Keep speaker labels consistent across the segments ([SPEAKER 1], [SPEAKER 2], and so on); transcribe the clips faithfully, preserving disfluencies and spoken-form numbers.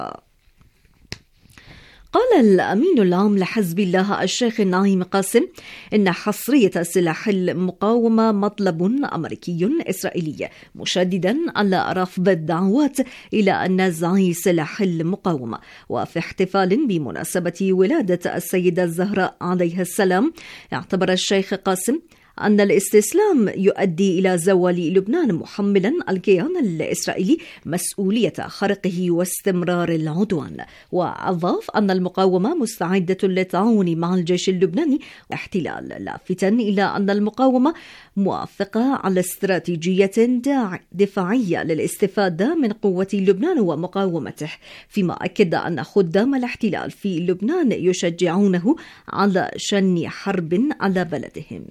[SPEAKER 1] قال الأمين العام لحزب الله الشيخ نعيم قاسم إن حصرية سلاح المقاومة مطلب أمريكي إسرائيلي، مشددا على رفض الدعوات إلى النزع سلاح المقاومة. وفي احتفال بمناسبة ولادة السيدة الزهراء عليها السلام، اعتبر الشيخ قاسم أن الاستسلام يؤدي إلى زوال لبنان، محملا الكيان الإسرائيلي مسؤولية خرقه واستمرار العدوان. وأضاف أن المقاومة مستعدة للتعاون مع الجيش اللبناني والاحتلال، لافتا إلى أن المقاومة موافقة على استراتيجية دفاعية للاستفادة من قوة لبنان ومقاومته، فيما أكد أن خدام الاحتلال في لبنان يشجعونه على شن حرب على بلدهم.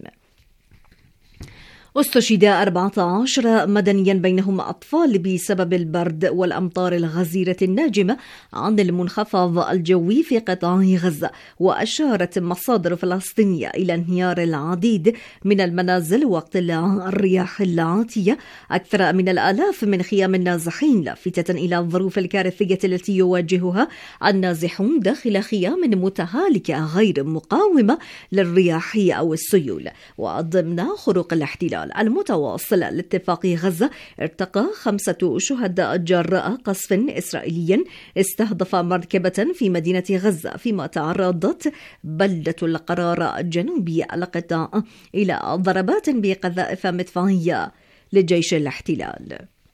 [SPEAKER 1] استشهد أربعة عشر مدنيا بينهم أطفال بسبب البرد والأمطار الغزيرة الناجمة عن المنخفض الجوي في قطاع غزة. وأشارت مصادر فلسطينية إلى انهيار العديد من المنازل وقت الرياح العاتية، أكثر من الآلاف من خيام النازحين، لافتة إلى الظروف الكارثية التي يواجهها النازحون داخل خيام متهالكة غير مقاومة للرياح أو السيول. وضمن خروق الاحتلال المتواصل لاتفاق غزة، ارتقى خمسة شهداء جراء قصف إسرائيلي استهدف مركبة في مدينة غزة، فيما تعرضت بلدة القرار الجنوبي القطاع إلى ضربات بقذائف مدفعية لجيش الاحتلال.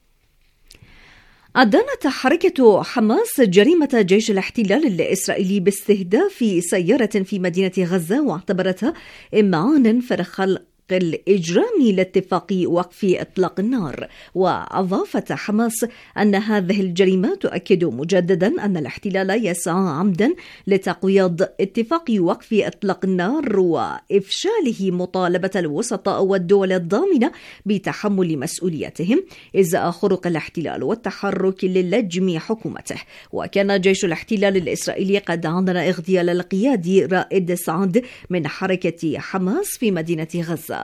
[SPEAKER 1] أدانت حركة حماس جريمة جيش الاحتلال الإسرائيلي باستهداف سيارة في مدينة غزة، واعتبرتها إمعانا في خلق الإجرامي لاتفاق وقف إطلاق النار. وأضافت حماس أن هذه الجريمة تؤكد مجددا أن الاحتلال يسعى عمدا لتقويض اتفاق وقف إطلاق النار وإفشاله مطالبة الوسطاء والدول الضامنة بتحمل مسؤولياتهم إزاء خروق الاحتلال والتحرك للجم حكومته. وكان جيش الاحتلال الإسرائيلي قد أعلن اغتيال القيادي رائد سعد من حركة حماس في مدينة غزة.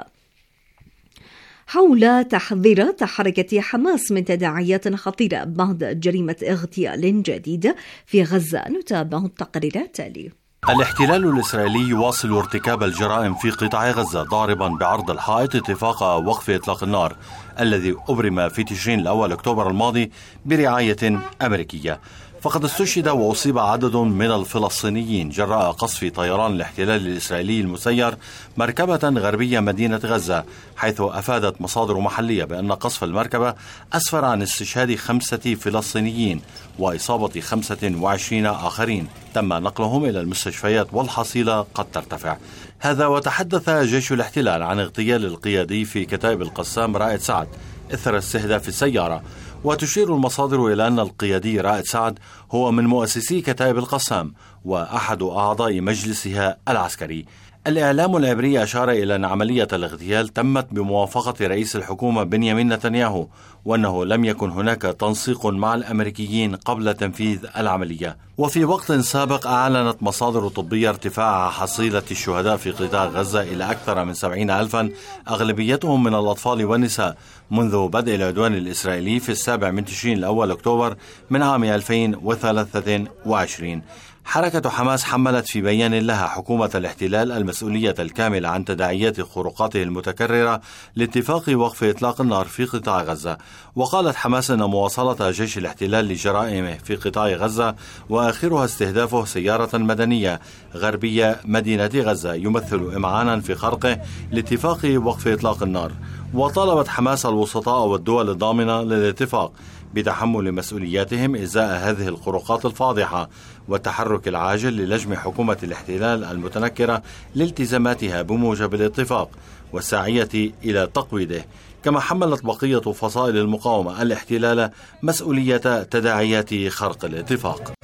[SPEAKER 1] حول تحذيرات حركة حماس من تداعيات خطيرة بعد جريمة اغتيال جديدة في غزة، نتابع التقرير التالي.
[SPEAKER 2] الاحتلال الإسرائيلي يواصل ارتكاب الجرائم في قطاع غزة، ضاربا بعرض الحائط اتفاق وقف إطلاق النار الذي أبرم في تشرين الأول أكتوبر الماضي برعاية أمريكية. فقد استشهد وأصيب عدد من الفلسطينيين جراء قصف طيران الاحتلال الإسرائيلي المسير مركبة غربية مدينة غزة، حيث أفادت مصادر محلية بأن قصف المركبة أسفر عن استشهاد خمسة فلسطينيين وإصابة خمسة وعشرين آخرين تم نقلهم إلى المستشفيات والحصيلة قد ترتفع. هذا وتحدث جيش الاحتلال عن اغتيال القيادي في كتائب القسام رائد سعد إثر استهداف السيارة. وتشير المصادر إلى أن القيادي رائد سعد هو من مؤسسي كتائب القسام وأحد أعضاء مجلسها العسكري. الإعلام العبري أشار إلى أن عملية الاغتيال تمت بموافقة رئيس الحكومة بنيامين نتنياهو، وأنه لم يكن هناك تنسيق مع الأمريكيين قبل تنفيذ العملية. وفي وقت سابق أعلنت مصادر طبية ارتفاع حصيلة الشهداء في قطاع غزة إلى أكثر من سبعين ألفا، أغلبيتهم من الأطفال والنساء، منذ بدء العدوان الإسرائيلي في السابع من تشرين الأول أكتوبر من عام ألفين وثلاثة وعشرين. حركة حماس حملت في بيان لها حكومة الاحتلال المسؤولية الكاملة عن تداعيات خروقاته المتكررة لاتفاق وقف إطلاق النار في قطاع غزة. وقالت حماس أن مواصلة جيش الاحتلال لجرائمه في قطاع غزة وآخرها استهدافه سيارة مدنية غربية مدينة غزة يمثل إمعانا في خرقه لاتفاق وقف إطلاق النار. وطالبت حماس الوسطاء والدول الضامنة للاتفاق بتحمل مسؤولياتهم إزاء هذه الخروقات الفاضحة والتحرك العاجل للجم حكومة الاحتلال المتنكرة لالتزاماتها بموجب الاتفاق والساعية إلى تقويضه. كما حملت بقية فصائل المقاومة الاحتلال مسؤولية تداعيات خرق الاتفاق.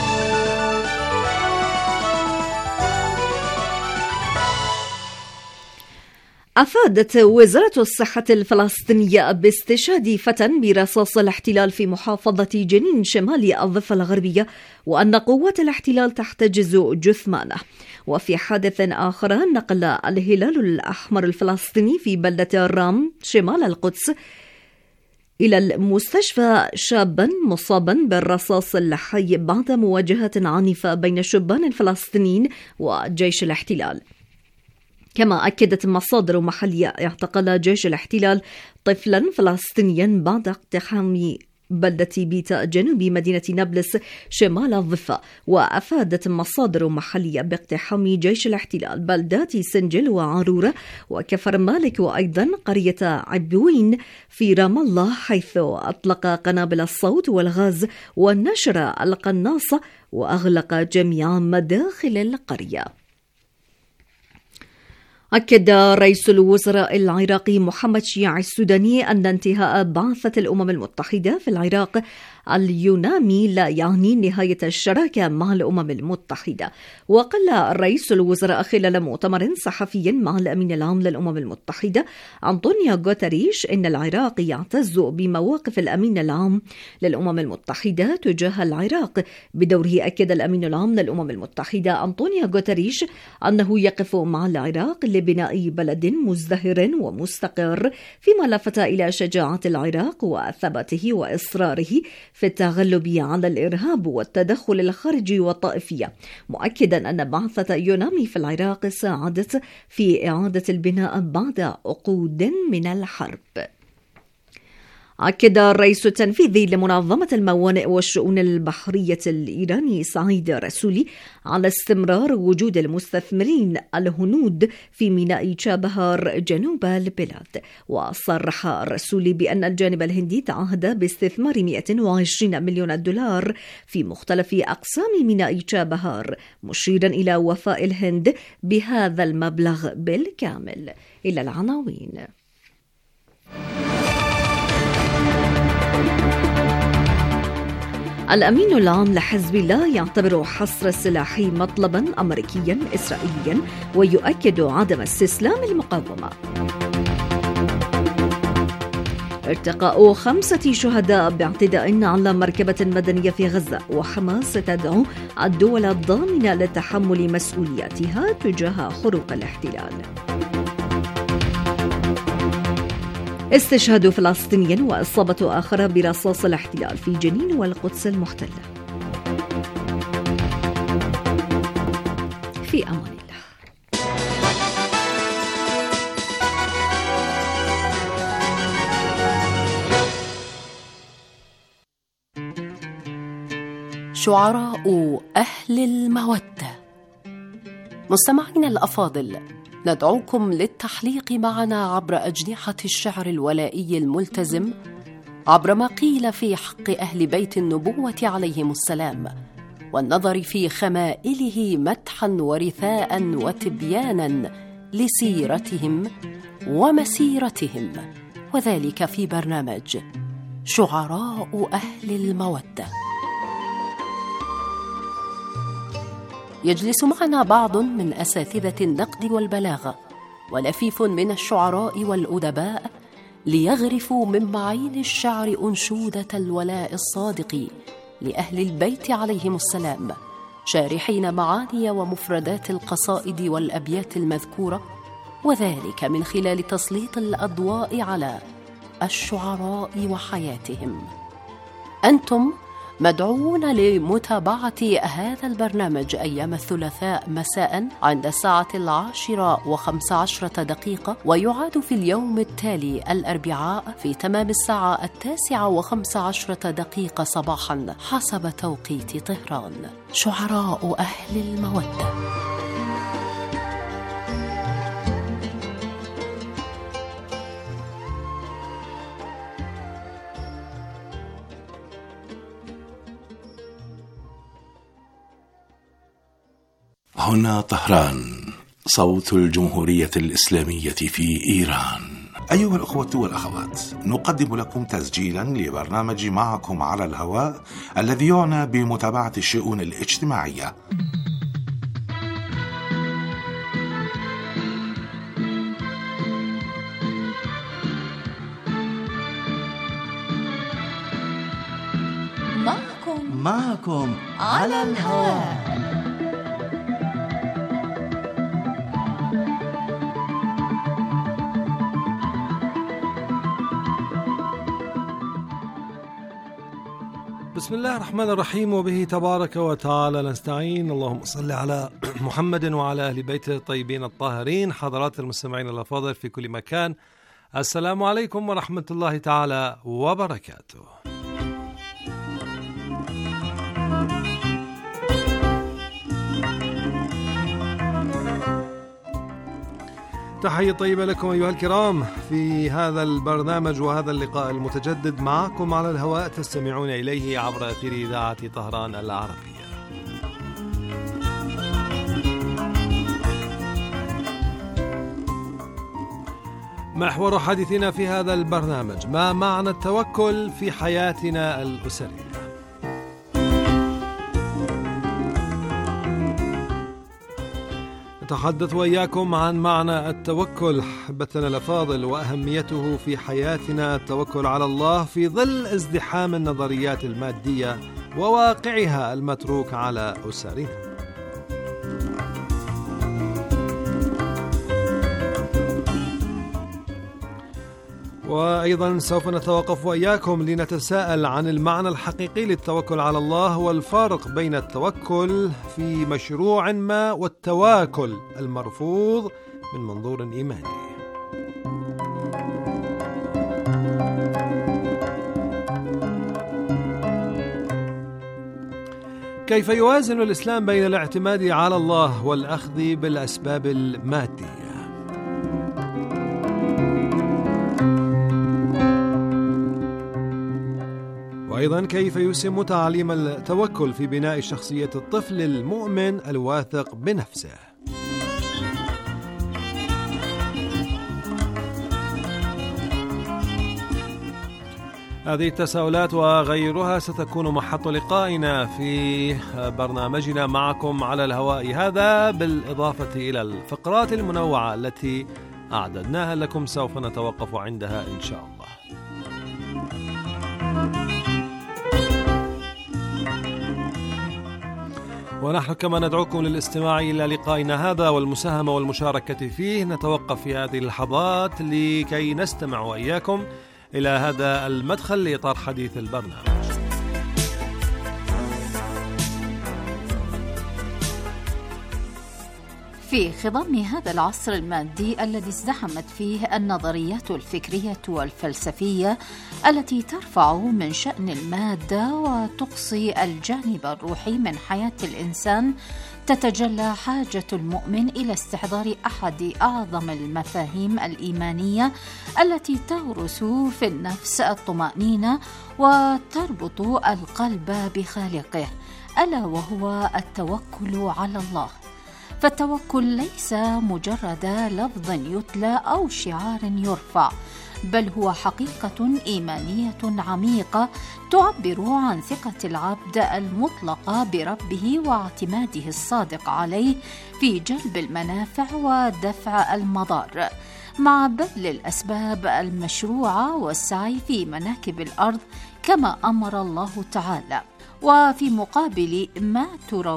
[SPEAKER 1] أفادت وزارة الصحة الفلسطينية باستشهاد فتى برصاص الاحتلال في محافظة جنين شمال الضفة الغربية، وأن قوات الاحتلال تحتجز جثمانه. وفي حادث آخر نقل الهلال الأحمر الفلسطيني في بلدة رام شمال القدس إلى المستشفى شابا مصابا بالرصاص اللحي بعد مواجهة عنيفة بين شبان فلسطينيين وجيش الاحتلال. كما أكدت مصادر محلية اعتقل جيش الاحتلال طفلا فلسطينيا بعد اقتحام بلدة بيتا جنوب مدينة نابلس شمال الضفة. وأفادت مصادر محلية باقتحام جيش الاحتلال بلدات سنجل وعرورة وكفر مالك وأيضا قرية عبوين في رام الله، حيث أطلق قنابل الصوت والغاز ونشر القناصة وأغلق جميع مداخل القرية. أكد رئيس الوزراء العراقي محمد شيع السوداني أن انتهاء بعثة الأمم المتحدة في العراق اليونامي لا يعني نهاية الشراكة مع الأمم المتحدة. وقال رئيس الوزراء خلال مؤتمر صحفي مع الأمين العام للأمم المتحدة أنطونيو غوتريش إن العراق يعتز بمواقف الأمين العام للأمم المتحدة تجاه العراق. بدوره أكد الأمين العام للأمم المتحدة أنطونيو غوتريش أنه يقف مع العراق لبناء بلد مزدهر ومستقر، فيما لفت إلى شجاعة العراق وثباته وإصراره في التغلب على الإرهاب والتدخل الخارجي والطائفية، مؤكدا أن بعثة يونامي في العراق ساعدت في إعادة البناء بعد عقود من الحرب. أكد الرئيس التنفيذي لمنظمة الموانئ والشؤون البحرية الإيراني سعيد رسولي على استمرار وجود المستثمرين الهنود في ميناء تشابهار جنوب البلاد. وصرح الرسولي بأن الجانب الهندي تعهد باستثمار مئة وعشرين مليون دولار في مختلف أقسام ميناء تشابهار، مشيرا إلى وفاء الهند بهذا المبلغ بالكامل. إلى العناوين. الأمين العام لحزب الله يعتبر حصر السلاح مطلبا أمريكيا إسرائيليا ويؤكد عدم استسلام المقاومة. ارتقاء خمسة شهداء باعتداء على مركبة مدنية في غزة، وحماس تدعو الدول الضامنة لتحمل مسؤولياتها تجاه خروق الاحتلال. استشهاد فلسطيني وإصابة آخر برصاص الاحتلال في جنين والقدس المحتلة. في أمان الله.
[SPEAKER 3] شعراء أهل المودة. مستمعينا الأفاضل، ندعوكم للتحليق معنا عبر أجنحة الشعر الولائي الملتزم، عبر ما قيل في حق أهل بيت النبوة عليهم السلام، والنظر في خمائله مدحا ورثاء وتبيانا لسيرتهم ومسيرتهم، وذلك في برنامج شعراء أهل المودة. يجلس معنا بعض من أساتذة النقد والبلاغة ولفيف من الشعراء والأدباء ليغرفوا من معين الشعر أنشودة الولاء الصادق لأهل البيت عليهم السلام، شارحين معاني ومفردات القصائد والأبيات المذكورة، وذلك من خلال تسليط الأضواء على الشعراء وحياتهم. أنتم مدعوون لمتابعة هذا البرنامج أيام الثلاثاء مساء عند الساعة العاشرة وخمس عشرة دقيقة، ويعاد في اليوم التالي الأربعاء في تمام الساعة التاسعة وخمس عشرة دقيقة صباحا حسب توقيت طهران. شعراء أهل المودة.
[SPEAKER 4] هنا طهران، صوت الجمهورية الإسلامية في إيران. أيها الأخوة والأخوات، نقدم لكم تسجيلا لبرنامج معكم على الهواء الذي يعنى بمتابعة الشؤون الاجتماعية.
[SPEAKER 5] معكم معكم على الهواء.
[SPEAKER 6] بسم الله الرحمن الرحيم، وبه تبارك وتعالى نستعين. اللهم صل على محمد وعلى أهل بيته الطيبين الطاهرين. حضرات المستمعين الأفاضل في كل مكان، السلام عليكم ورحمة الله تعالى وبركاته. تحية طيبة لكم أيها الكرام في هذا البرنامج وهذا اللقاء المتجدد معكم على الهواء، تستمعون إليه عبر أثير إذاعة طهران العربية. محور حديثنا في هذا البرنامج: ما معنى التوكل في حياتنا الأسرية؟ نتحدث وإياكم عن معنى التوكل حبتنا الأفاضل وأهميته في حياتنا، التوكل على الله في ظل ازدحام النظريات المادية وواقعها المتروك على أسرنا. وأيضا سوف نتوقف وإياكم لنتساءل عن المعنى الحقيقي للتوكل على الله والفرق بين التوكل في مشروع ما والتواكل المرفوض من منظور إيماني. كيف يوازن الإسلام بين الاعتماد على الله والأخذ بالأسباب المادية؟ وأيضا كيف يسهم تعليم التوكل في بناء شخصية الطفل المؤمن الواثق بنفسه؟ هذه التساؤلات وغيرها ستكون محط لقائنا في برنامجنا معكم على الهواء هذا، بالإضافة إلى الفقرات المنوعة التي أعددناها لكم سوف نتوقف عندها إن شاء الله. ونحن كما ندعوكم للاستماع إلى لقائنا هذا والمساهمة والمشاركة فيه. نتوقف في هذه اللحظات لكي نستمع وإياكم إلى هذا المدخل لإطار حديث البرنامج.
[SPEAKER 7] في خضم هذا العصر المادي الذي ازدحمت فيه النظريات الفكرية والفلسفية التي ترفع من شأن المادة وتقصي الجانب الروحي من حياة الإنسان، تتجلى حاجة المؤمن إلى استحضار أحد أعظم المفاهيم الإيمانية التي تغرس في النفس الطمأنينة وتربط القلب بخالقه، ألا وهو التوكل على الله. فالتوكل ليس مجرد لفظ يتلى أو شعار يرفع، بل هو حقيقة إيمانية عميقة تعبر عن ثقة العبد المطلقة بربه واعتماده الصادق عليه في جلب المنافع ودفع المضار، مع بذل الأسباب المشروعة والسعي في مناكب الأرض كما أمر الله تعالى. وفي مقابل ما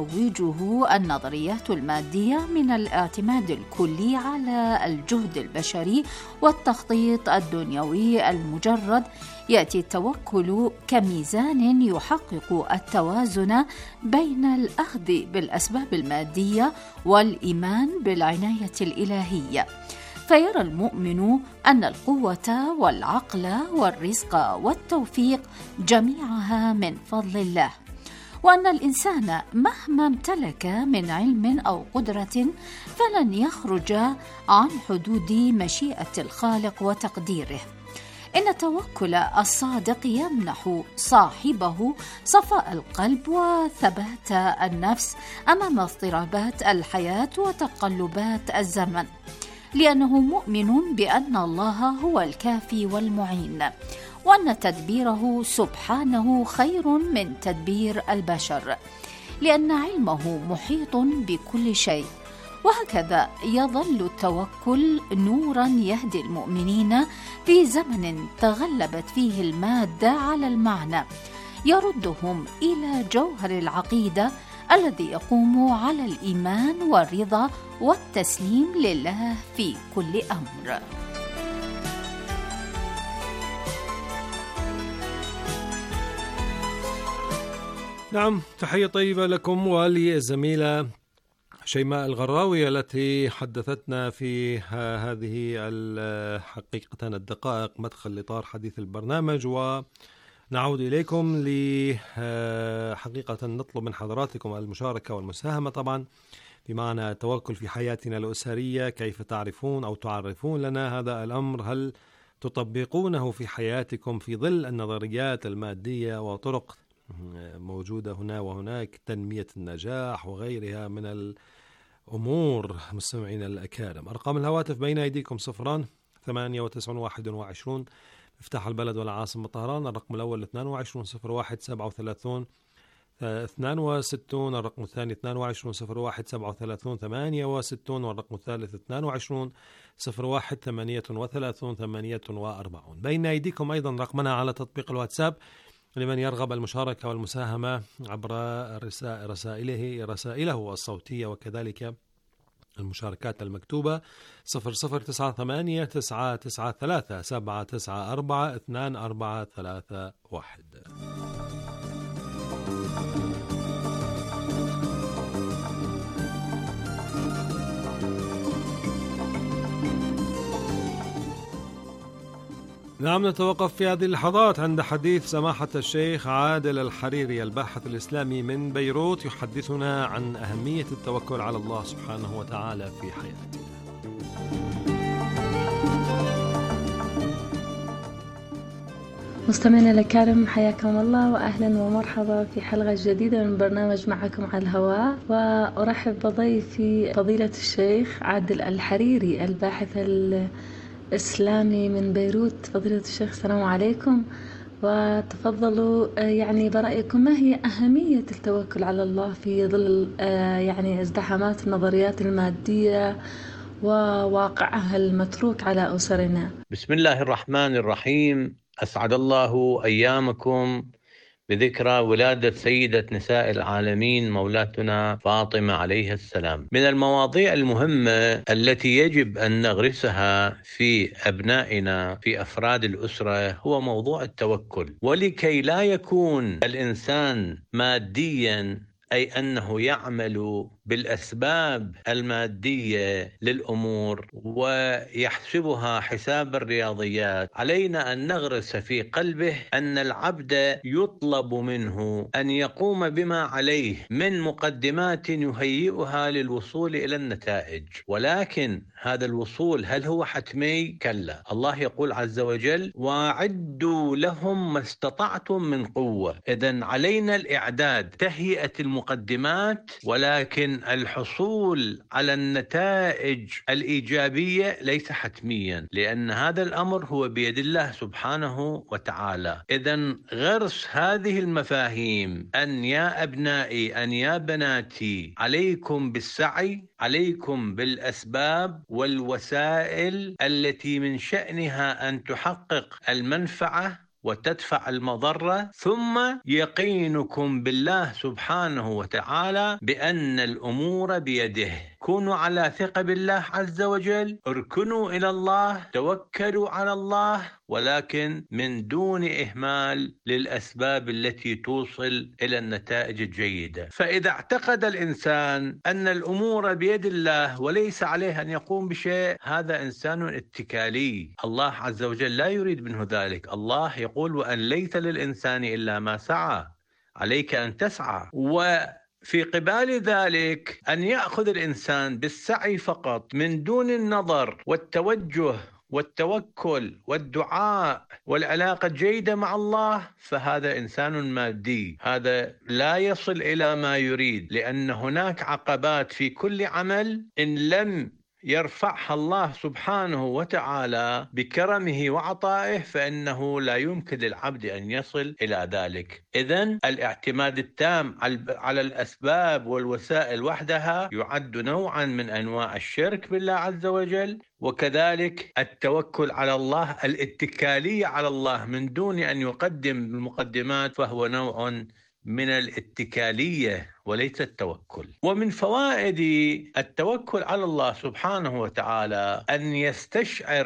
[SPEAKER 7] تروجه النظريات المادية من الاعتماد الكلي على الجهد البشري والتخطيط الدنيوي المجرد، يأتي التوكل كميزان يحقق التوازن بين الأخذ بالأسباب المادية والإيمان بالعناية الإلهية. فيرى المؤمن أن القوة والعقل والرزق والتوفيق جميعها من فضل الله، وأن الإنسان مهما امتلك من علم أو قدرة فلن يخرج عن حدود مشيئة الخالق وتقديره. إن التوكل الصادق يمنح صاحبه صفاء القلب وثبات النفس أمام اضطرابات الحياة وتقلبات الزمن، لأنه مؤمن بأن الله هو الكافي والمعين، وأن تدبيره سبحانه خير من تدبير البشر، لأن علمه محيط بكل شيء. وهكذا يظل التوكل نورا يهدي المؤمنين في زمن تغلبت فيه المادة على المعنى، يردهم إلى جوهر العقيدة الذي يقوم على الإيمان والرضا والتسليم لله في كل أمر.
[SPEAKER 6] نعم، تحية طيبة لكم وللزميلة شيماء الغراوي التي حدثتنا في هذه حقيقة الدقائق مدخل لإطار حديث البرنامج. ونعود إليكم لحقيقة نطلب من حضراتكم المشاركة والمساهمة طبعا بمعنى التوكل في حياتنا الأسرية. كيف تعرفون أو تعرفون لنا هذا الأمر؟ هل تطبقونه في حياتكم في ظل النظريات المادية وطرق موجودة هنا وهناك تنمية النجاح وغيرها من الأمور؟ مستمعين الأكارم، أرقام الهواتف بين أيديكم صفران ثمانية وتسعون واحد وعشرون مفتاح البلد والعاصمة طهران. الرقم الأول اثنان وعشرون صفر واحد سبعة وثلاثون اثنان وستون. الرقم الثاني اثنان وعشرون صفر واحد سبعة وثلاثون ثمانية وستون. والرقم الثالث اثنان وعشرون صفر واحد ثمانية وثلاثون ثمانية وأربعون. بين أيديكم أيضا رقمنا على تطبيق الواتساب لمن يرغب المشاركة والمساهمة عبر رسائله رسائله الصوتية وكذلك المشاركات المكتوبة صفر صفر تسعة ثمانية تسعة تسعة ثلاثة سبعة تسعة أربعة اثنان أربعة ثلاثة واحد. نعم، نتوقف في هذه اللحظات عند حديث سماحة الشيخ عادل الحريري الباحث الإسلامي من بيروت، يحدثنا عن أهمية التوكل على الله سبحانه وتعالى في حياتنا.
[SPEAKER 8] مستمعينا الكرام، حياكم الله وأهلا ومرحبا في حلقة جديدة من برنامج معكم على الهواء. وأرحب بضيفي فضيلة الشيخ عادل الحريري الباحث إسلامي من بيروت. فضيلة الشيخ السلام عليكم، وتفضلوا يعني برأيكم ما هي أهمية التوكل على الله في ظل يعني ازدحامات النظريات المادية وواقعها المتروك على أسرنا؟
[SPEAKER 9] بسم الله الرحمن الرحيم. أسعد الله أيامكم بذكرى ولادة سيدة نساء العالمين مولاتنا فاطمة عليها السلام. من المواضيع المهمة التي يجب أن نغرسها في أبنائنا في أفراد الأسرة هو موضوع التوكل. ولكي لا يكون الإنسان ماديا، أي أنه يعمل بالأسباب المادية للأمور ويحسبها حساب الرياضيات، علينا أن نغرس في قلبه أن العبد يطلب منه أن يقوم بما عليه من مقدمات يهيئها للوصول إلى النتائج. ولكن هذا الوصول هل هو حتمي؟ كلا. الله يقول عز وجل: وأعدوا لهم ما استطعتم من قوة. إذن علينا الإعداد، تهيئة المقدمات، ولكن الحصول على النتائج الإيجابية ليس حتميا، لأن هذا الأمر هو بيد الله سبحانه وتعالى. إذن غرس هذه المفاهيم، أن يا أبنائي، أن يا بناتي، عليكم بالسعي، عليكم بالأسباب والوسائل التي من شأنها أن تحقق المنفعة وتدفع المضرة، ثم يقينكم بالله سبحانه وتعالى بأن الأمور بيده. كونوا على ثقة بالله عز وجل، اركنوا إلى الله، توكلوا على الله، ولكن من دون إهمال للأسباب التي توصل إلى النتائج الجيدة. فإذا اعتقد الإنسان أن الأمور بيد الله وليس عليه أن يقوم بشيء، هذا إنسان اتكالي. الله عز وجل لا يريد منه ذلك. الله يقول: وأن ليس للإنسان إلا ما سعى، عليك أن تسعى. و في قبال ذلك أن يأخذ الإنسان بالسعي فقط من دون النظر والتوجه والتوكل والدعاء والعلاقة الجيدة مع الله، فهذا إنسان مادي، هذا لا يصل إلى ما يريد، لأن هناك عقبات في كل عمل إن لم يرفعها الله سبحانه وتعالى بكرمه وعطائه فإنه لا يمكن للعبد أن يصل إلى ذلك. إذن الاعتماد التام على الأسباب والوسائل وحدها يعد نوعا من أنواع الشرك بالله عز وجل، وكذلك التوكل على الله، الاتكالية على الله من دون أن يقدم المقدمات، فهو نوع من الاتكالية وليس التوكل. ومن فوائد التوكل على الله سبحانه وتعالى أن يستشعر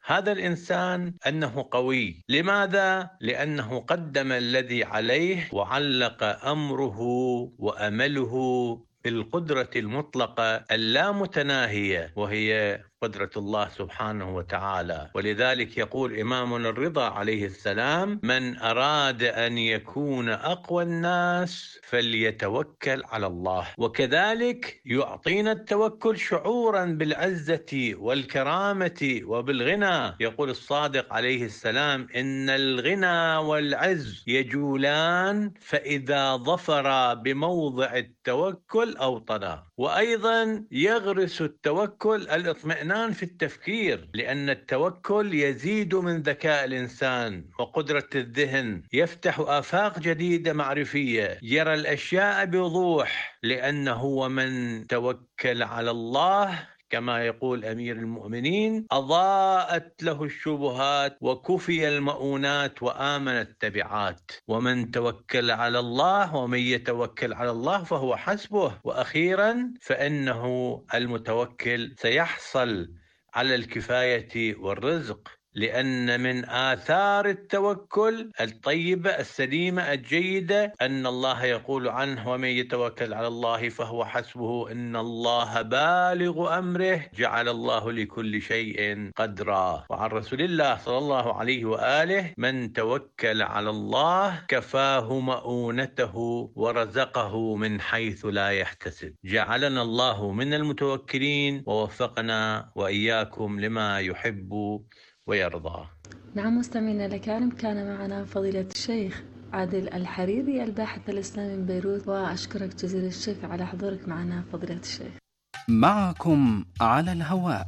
[SPEAKER 9] هذا الإنسان أنه قوي. لماذا؟ لأنه قدم الذي عليه وعلق أمره وأمله بالقدرة المطلقة اللامتناهية، وهي قدرة الله سبحانه وتعالى. ولذلك يقول إمامنا الرضا عليه السلام: من أراد أن يكون أقوى الناس فليتوكل على الله. وكذلك يعطينا التوكل شعورا بالعزة والكرامة وبالغنى. يقول الصادق عليه السلام: إن الغنى والعز يجولان، فإذا ظفر بموضع التوكل أوطنا. وأيضا يغرس التوكل الاطمئنان في التفكير، لأن التوكل يزيد من ذكاء الإنسان وقدرة الذهن، يفتح آفاق جديدة معرفية، يرى الأشياء بوضوح، لأنه ومن توكل على الله كما يقول أمير المؤمنين أضاءت له الشبهات وكفي المؤونات وآمن التبعات. ومن توكل على الله ومن يتوكل على الله فهو حسبه. وأخيرا فإنه المتوكل سيحصل على الكفاية والرزق، لأن من آثار التوكل الطيبة السليمة الجيدة أن الله يقول عنه: ومن يتوكل على الله فهو حسبه إن الله بالغ أمره جعل الله لكل شيء قدرا. وعن رسول الله صلى الله عليه وآله: من توكل على الله كفاه مؤونته ورزقه من حيث لا يحتسب. جعلنا الله من المتوكلين ووفقنا وإياكم لما يحب ويرضى.
[SPEAKER 8] نعم مستمعينا الكرام، كان معنا فضيلة الشيخ عادل الحريري الباحث الإسلامي من بيروت، وأشكرك جزيل الشكر على حضورك معنا فضيلة الشيخ.
[SPEAKER 10] معكم على الهواء.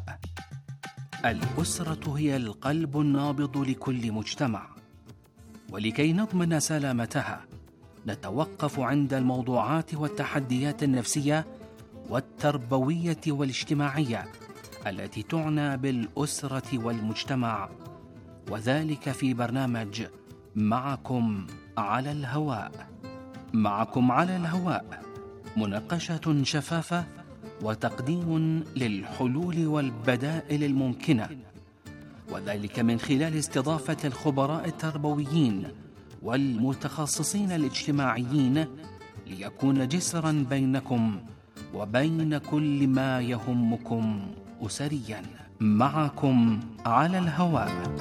[SPEAKER 10] الأسرة هي القلب النابض لكل مجتمع، ولكي نضمن سلامتها نتوقف عند الموضوعات والتحديات النفسية والتربوية والاجتماعية التي تعنى بالأسرة والمجتمع، وذلك في برنامج معكم على الهواء. معكم على الهواء مناقشة شفافة وتقديم للحلول والبدائل الممكنة، وذلك من خلال استضافة الخبراء التربويين والمتخصصين الاجتماعيين، ليكون جسرا بينكم وبين كل ما يهمكم أسريا. معكم على الهواء.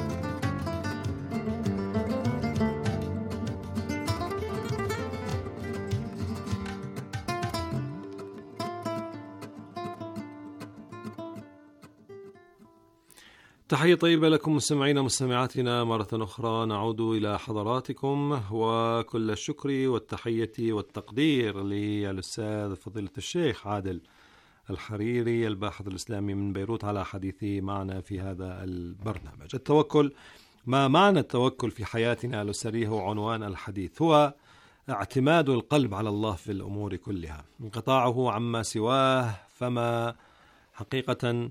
[SPEAKER 6] تحية طيبة لكم مستمعينا ومستمعاتنا مرة أخرى. نعود إلى حضراتكم وكل الشكر والتحية والتقدير للأستاذ فضيلة الشيخ عادل الحريري الباحث الإسلامي من بيروت على حديثه معنا في هذا البرنامج. التوكل، ما معنى التوكل في حياتنا الأسرية هو عنوان الحديث. هو اعتماد القلب على الله في الأمور كلها، انقطاعه عما سواه. فما حقيقة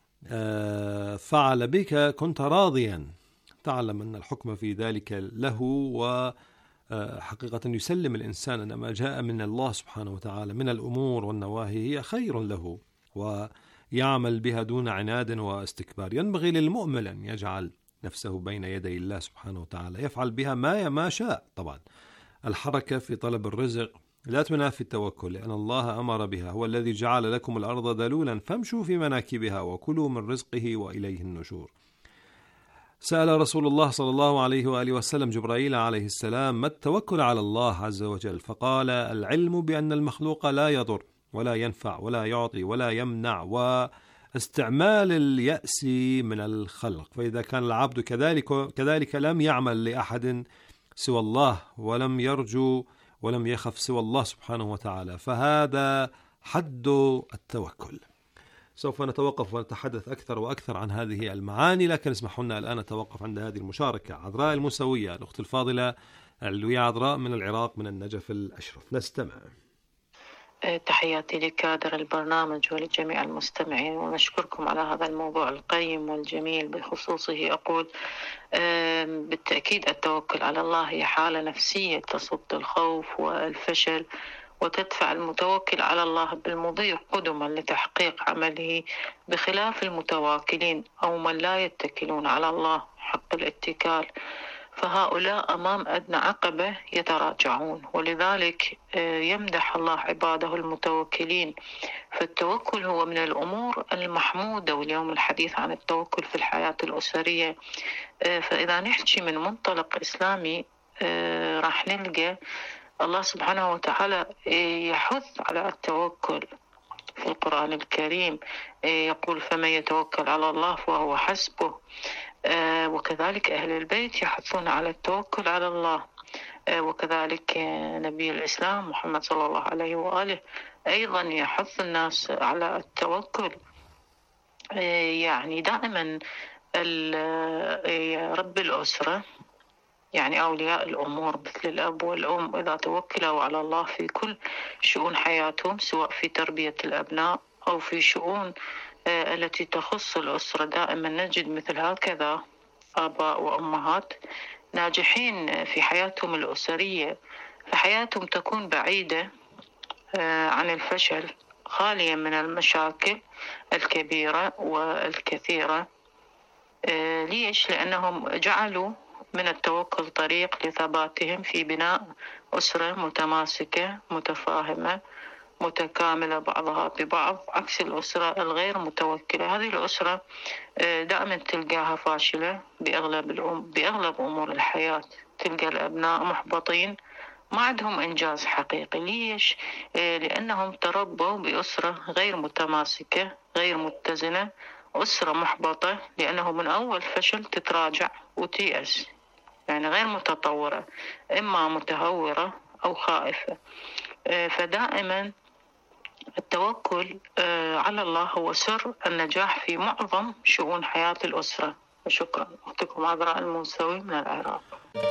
[SPEAKER 6] فعل بك كنت راضيا، تعلم أن الحكم في ذلك له، وحقيقة يسلم الإنسان أن ما جاء من الله سبحانه وتعالى من الأمور والنواهي هي خير له، ويعمل بها دون عناد واستكبار. ينبغي للمؤمن أن يجعل نفسه بين يدي الله سبحانه وتعالى، يفعل بها ما ما شاء. طبعا الحركة في طلب الرزق لا تنافي التوكل، لأن الله أمر بها. هو الذي جعل لكم الأرض ذلولا فامشوا في مناكبها وكلوا من رزقه وإليه النشور. سأل رسول الله صلى الله عليه وآله وسلم جبرائيل عليه السلام: ما التوكل على الله عز وجل؟ فقال: العلم بأن المخلوق لا يضر ولا ينفع ولا يعطي ولا يمنع، واستعمال اليأس من الخلق. فإذا كان العبد كذلك كذلك لم يعمل لأحد سوى الله، ولم يرجو ولم يخف سوى الله سبحانه وتعالى، فهذا حد التوكل. سوف نتوقف ونتحدث أكثر وأكثر عن هذه المعاني، لكن اسمحوا لنا الآن نتوقف عند هذه المشاركة. عذراء الموسوية، الأخت الفاضلة علوية عذراء من العراق من النجف الأشرف، نستمع.
[SPEAKER 11] تحياتي لكادر البرنامج ولجميع المستمعين، ونشكركم على هذا الموضوع القيم والجميل. بخصوصه أقول بالتأكيد التوكل على الله هي حالة نفسية تصد الخوف والفشل وتدفع المتوكل على الله بالمضي قدما لتحقيق عمله، بخلاف المتواكلين أو من لا يتكلون على الله حق الاتكال، فهؤلاء أمام أدنى عقبة يتراجعون. ولذلك يمدح الله عباده المتوكلين، فالتوكل هو من الأمور المحمودة، واليوم الحديث عن التوكل في الحياة الأسرية. فإذا نحكي من منطلق إسلامي راح نلقى الله سبحانه وتعالى يحث على التوكل في القرآن الكريم، يقول فمن يتوكل على الله فهو حسبه. وكذلك أهل البيت يحثون على التوكل على الله، وكذلك نبي الإسلام محمد صلى الله عليه وآله أيضا يحث الناس على التوكل. يعني دائما رب الأسرة، يعني أولياء الأمور مثل الأب والأم، إذا توكلوا على الله في كل شؤون حياتهم، سواء في تربية الأبناء أو في شؤون التي تخص الأسرة، دائما نجد مثل هكذا آباء وأمهات ناجحين في حياتهم الأسرية، فحياتهم تكون بعيدة عن الفشل، خالية من المشاكل الكبيرة والكثيرة. ليش؟ لأنهم جعلوا من التوكل طريق لثباتهم في بناء أسرة متماسكة متفاهمة متكاملة بعضها ببعض، عكس الأسرة الغير متوكلة. هذه الأسرة دائما تلقاها فاشلة بأغلب الأم بأغلب أمور الحياة، تلقى الأبناء محبطين، ما عندهم إنجاز حقيقي. ليش؟ لأنهم تربوا بأسرة غير متماسكة غير متزنة، أسرة محبطة، لأنه من أول فشل تتراجع وتيأس، يعني غير متطورة، إما متهورة أو خائفة. فدائما التوكل على الله هو سر النجاح في معظم شؤون حياة الأسرة. وشكرا. أختكم عذراء الموسوي من العراق.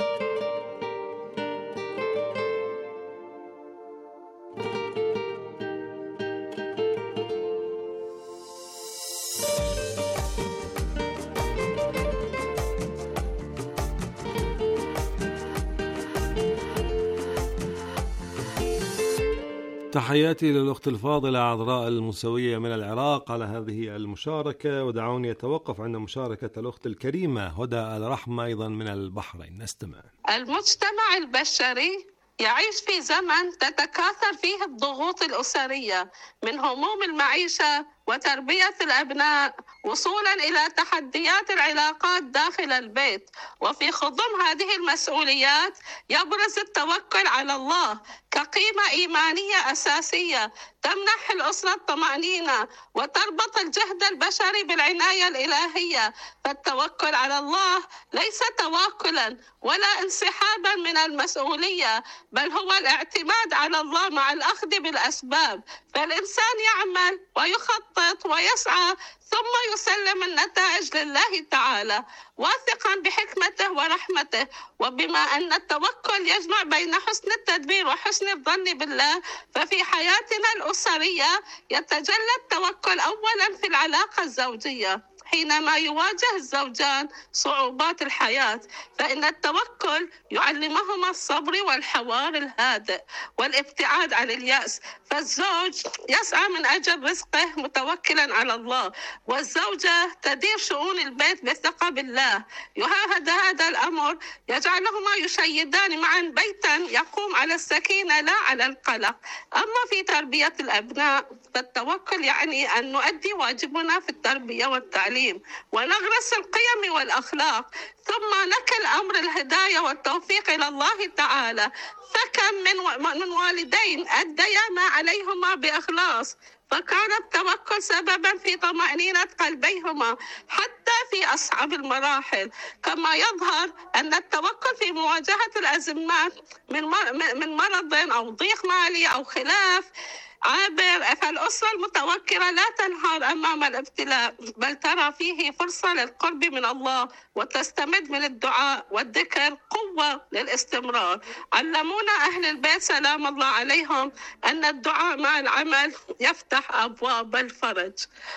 [SPEAKER 6] تحياتي للأخت الفاضلة عذراء الموسوية من العراق على هذه المشاركة. ودعوني أتوقف عند مشاركة الأخت الكريمة هدى الرحمة أيضا من البحرين. نستمع.
[SPEAKER 12] المجتمع البشري يعيش في زمن تتكاثر فيه الضغوط الأسرية، من هموم المعيشة وتربية الأبناء وصولا إلى تحديات العلاقات داخل البيت. وفي خضم هذه المسؤوليات يبرز التوكل على الله كقيمة إيمانية أساسية تمنح الأسرة الطمأنينة وتربط الجهد البشري بالعناية الإلهية. فالتوكل على الله ليس تواكلا ولا انسحابا من المسؤولية، بل هو الاعتماد على الله مع الأخذ بالأسباب. فالإنسان يعمل ويخطط ويسعى ثم يسلم النتائج لله تعالى، واثقا بحكمته ورحمته. وبما أن التوكل يجمع بين حسن التدبير وحسن الظن بالله، ففي حياتنا الأسرية يتجلى التوكل أولا في العلاقة الزوجية، حينما يواجه الزوجان صعوبات الحياة، فإن التوكل يعلمهما الصبر والحوار الهادئ والابتعاد عن اليأس. فالزوج يسعى من أجل رزقه متوكلا على الله، والزوجة تدير شؤون البيت بالثقة بالله. يهاهد هذا الأمر يجعلهما يشيدان معا بيتا يقوم على السكينة لا على القلق. أما في تربية الأبناء فالتوكل يعني أن نؤدي واجبنا في التربية والتعليم ونغرس القيم والأخلاق، ثم نكل أمر الهداية والتوفيق إلى الله تعالى. فكم من من والدين أديا ما عليهما بإخلاص، فكان التوكل سببا في طمأنينة قلبيهما حتى في أصعب المراحل. كما يظهر أن التوكل في مواجهة الأزمات من من مرض أو ضيق مالي أو خلاف عابر، فالأسرة المتوكلة لا تنهار أمام الابتلاء، بل ترى فيه فرصة للقرب من الله وتستمد من الدعاء والذكر قوة للاستمرار. علمونا أهل البيت سلام الله عليهم أن الدعاء مع العمل يفتح أبواب الفرج.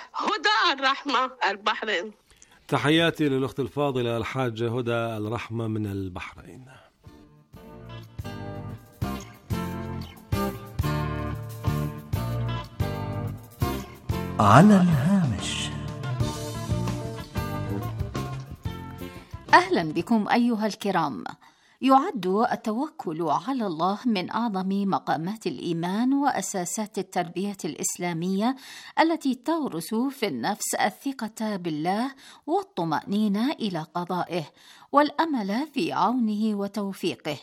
[SPEAKER 12] هدى الرحمة، البحرين.
[SPEAKER 6] تحياتي للأخت الفاضلة الحاجة هدى الرحمة من البحرين.
[SPEAKER 5] على الهامش.
[SPEAKER 7] أهلا بكم أيها الكرام. يعد التوكل على الله من أعظم مقامات الإيمان وأساسات التربية الإسلامية التي تغرس في النفس الثقة بالله والطمأنينة إلى قضائه والأمل في عونه وتوفيقه.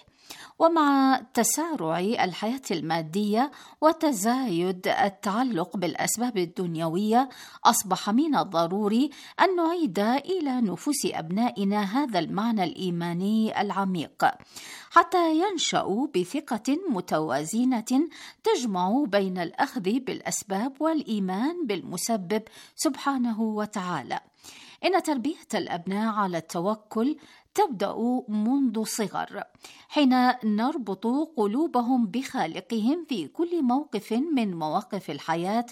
[SPEAKER 7] ومع تسارع الحياة المادية وتزايد التعلق بالأسباب الدنيوية، أصبح من الضروري أن نعيد إلى نفوس أبنائنا هذا المعنى الإيماني العميق حتى ينشأوا بثقة متوازنة تجمع بين الأخذ بالأسباب والإيمان بالمسبب سبحانه وتعالى. إن تربية الأبناء على التوكل تبدأ منذ صغر، حين نربط قلوبهم بخالقهم في كل موقف من مواقف الحياة،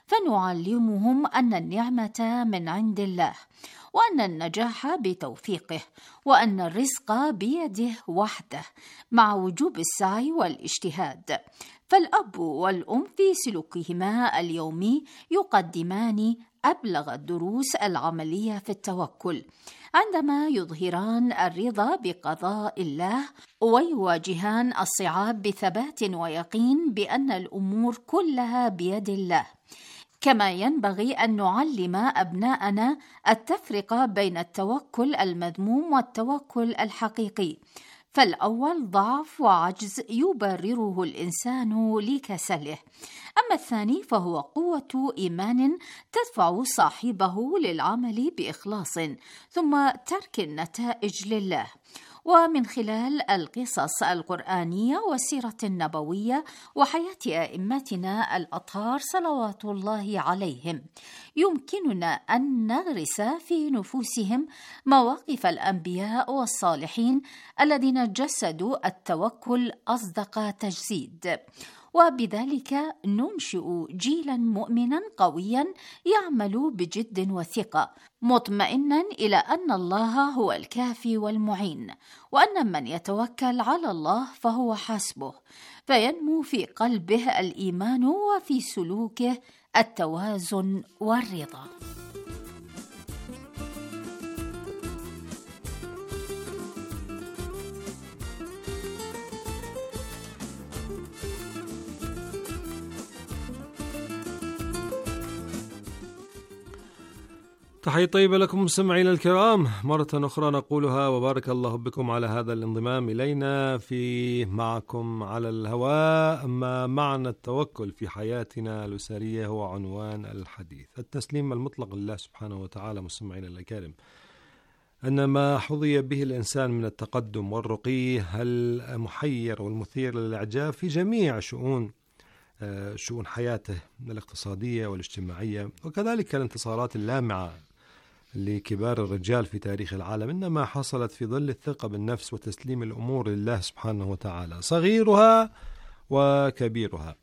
[SPEAKER 7] فنعلمهم أن النعمة من عند الله، وأن النجاح بتوفيقه، وأن الرزق بيده وحده، مع وجوب السعي والاجتهاد. فالأب والأم في سلوكهما اليومي يقدمان أبلغ الدروس العملية في التوكل، عندما يظهران الرضا بقضاء الله ويواجهان الصعاب بثبات ويقين بأن الأمور كلها بيد الله. كما ينبغي أن نعلم أبناءنا التفرقة بين التوكل المذموم والتوكل الحقيقي، فالأول ضعف وعجز يبرره الإنسان لكسله، أما الثاني فهو قوة إيمان تدفع صاحبه للعمل بإخلاص ثم ترك النتائج لله. ومن خلال القصص القرآنية والسيرة النبوية وحياة أئمتنا الأطهار صلوات الله عليهم، يمكننا أن نغرس في نفوسهم مواقف الأنبياء والصالحين الذين جسدوا التوكل أصدق تجسيد، وبذلك ننشئ جيلا مؤمنا قويا يعمل بجد وثقة، مطمئنا إلى أن الله هو الكافي والمعين، وأن من يتوكل على الله فهو حسبه، فينمو في قلبه الإيمان وفي سلوكه التوازن والرضا.
[SPEAKER 6] تحية طيبة لكم مستمعينا الكرام، مرة أخرى نقولها وبارك الله بكم على هذا الانضمام إلينا في معكم على الهواء. ما معنى التوكل في حياتنا الأسرية هو عنوان الحديث. التسليم المطلق لله سبحانه وتعالى. مستمعينا الكرام، أن ما حظي به الإنسان من التقدم والرقي المحير والمثير للإعجاب في جميع شؤون شؤون حياته الاقتصادية والاجتماعية، وكذلك الانتصارات اللامعة لكبار الرجال في تاريخ العالم، إنما حصلت في ظل الثقة بالنفس وتسليم الأمور لله سبحانه وتعالى، صغيرها وكبيرها.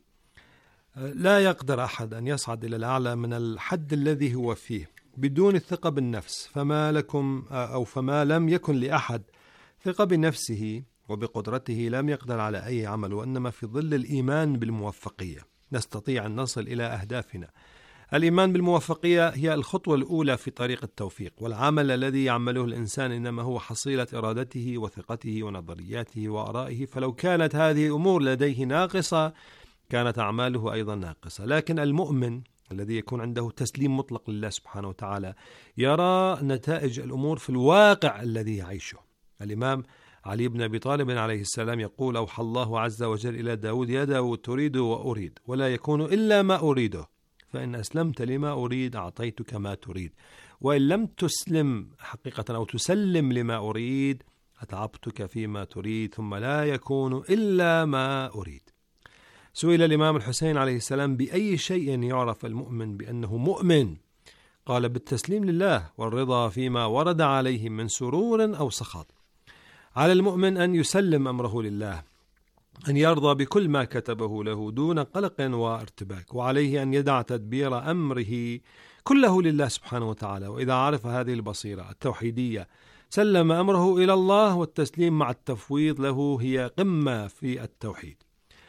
[SPEAKER 6] لا يقدر أحد أن يصعد إلى الأعلى من الحد الذي هو فيه بدون الثقة بالنفس، فما لكم أو فما لم يكن لأحد ثقة بنفسه وبقدرته لم يقدر على أي عمل، وإنما في ظل الإيمان بالموفقية نستطيع أن نصل إلى أهدافنا. الإيمان بالموفقية هي الخطوة الأولى في طريق التوفيق، والعمل الذي يعمله الإنسان إنما هو حصيلة إرادته وثقته ونظرياته وآرائه، فلو كانت هذه الأمور لديه ناقصة كانت أعماله أيضا ناقصة. لكن المؤمن الذي يكون عنده تسليم مطلق لله سبحانه وتعالى يرى نتائج الأمور في الواقع الذي يعيشه. الإمام علي بن أبي طالب عليه السلام يقول: أوحى الله عز وجل إلى داود: يا داود تريد وأريد ولا يكون إلا ما أريده، فإن أسلمت لما أريد أعطيتك ما تريد، وإن لم تسلم حقيقة أو تسلم لما أريد أتعبتك فيما تريد، ثم لا يكون إلا ما أريد. سئل الإمام الحسين عليه السلام: بأي شيء يعرف المؤمن بأنه مؤمن؟ قال: بالتسليم لله والرضا فيما ورد عليه من سرور أو سخط. على المؤمن أن يسلم أمره لله، أن يرضى بكل ما كتبه له دون قلق وارتباك، وعليه أن يدع تدبير أمره كله لله سبحانه وتعالى. وإذا عرف هذه البصيرة التوحيدية سلم أمره إلى الله، والتسليم مع التفويض له هي قمة في التوحيد.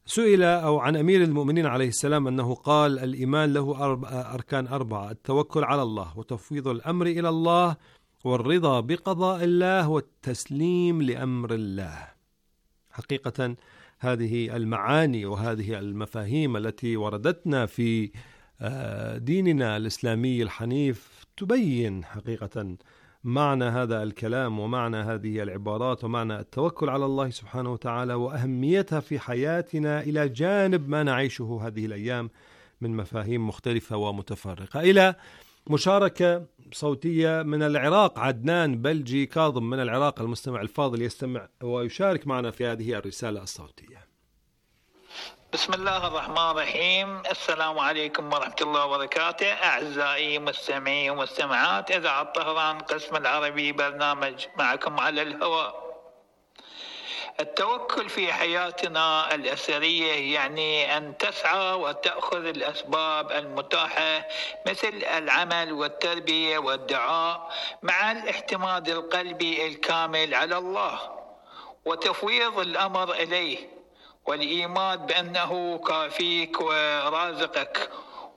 [SPEAKER 6] سئل أو عن أمير المؤمنين عليه السلام أنه قال الإيمان له أربع أركان أربعة: التوكل على الله، وتفويض الأمر إلى الله، والرضا بقضاء الله، والتسليم لأمر الله. حقيقة هذه المعاني وهذه المفاهيم التي وردتنا في ديننا الإسلامي الحنيف تبين حقيقة معنى هذا الكلام ومعنى هذه العبارات ومعنى التوكل على الله سبحانه وتعالى وأهميتها في حياتنا إلى جانب ما نعيشه هذه الأيام من مفاهيم مختلفة ومتفرقة. إلى مشاركة صوتية من العراق، عدنان بلجي كاظم من العراق المستمع الفاضل يستمع ويشارك معنا في هذه الرسالة الصوتية.
[SPEAKER 13] بسم الله الرحمن الرحيم. السلام عليكم ورحمة الله وبركاته. أعزائي مستمعي ومستمعات إذاعة طهران قسم العربي، برنامج معكم على الهواء. التوكل في حياتنا الأسرية يعني أن تسعى وتأخذ الأسباب المتاحة مثل العمل والتربية والدعاء مع الاعتماد القلبي الكامل على الله، وتفويض الأمر إليه، والإيمان بأنه كافيك ورازقك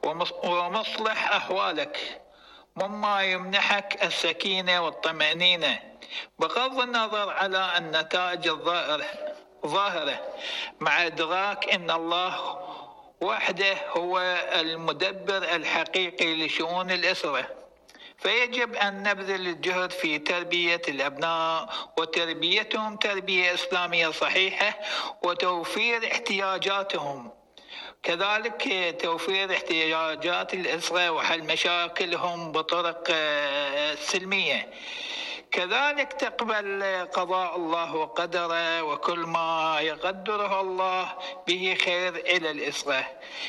[SPEAKER 13] ومصلح أحوالك، مما يمنحك السكينة والطمأنينة بغض النظر على النتائج الظاهرة ظاهرة مع إدراك أن الله وحده هو المدبر الحقيقي لشؤون الأسرة. فيجب أن نبذل الجهد في تربية الأبناء وتربيتهم تربية إسلامية صحيحة وتوفير احتياجاتهم، كذلك توفير احتياجات الأسرة وحل مشاكلهم بطرق سلمية، كذلك تقبل قضاء الله وقدره وكل ما يقدره الله به خير إلى الأسرة،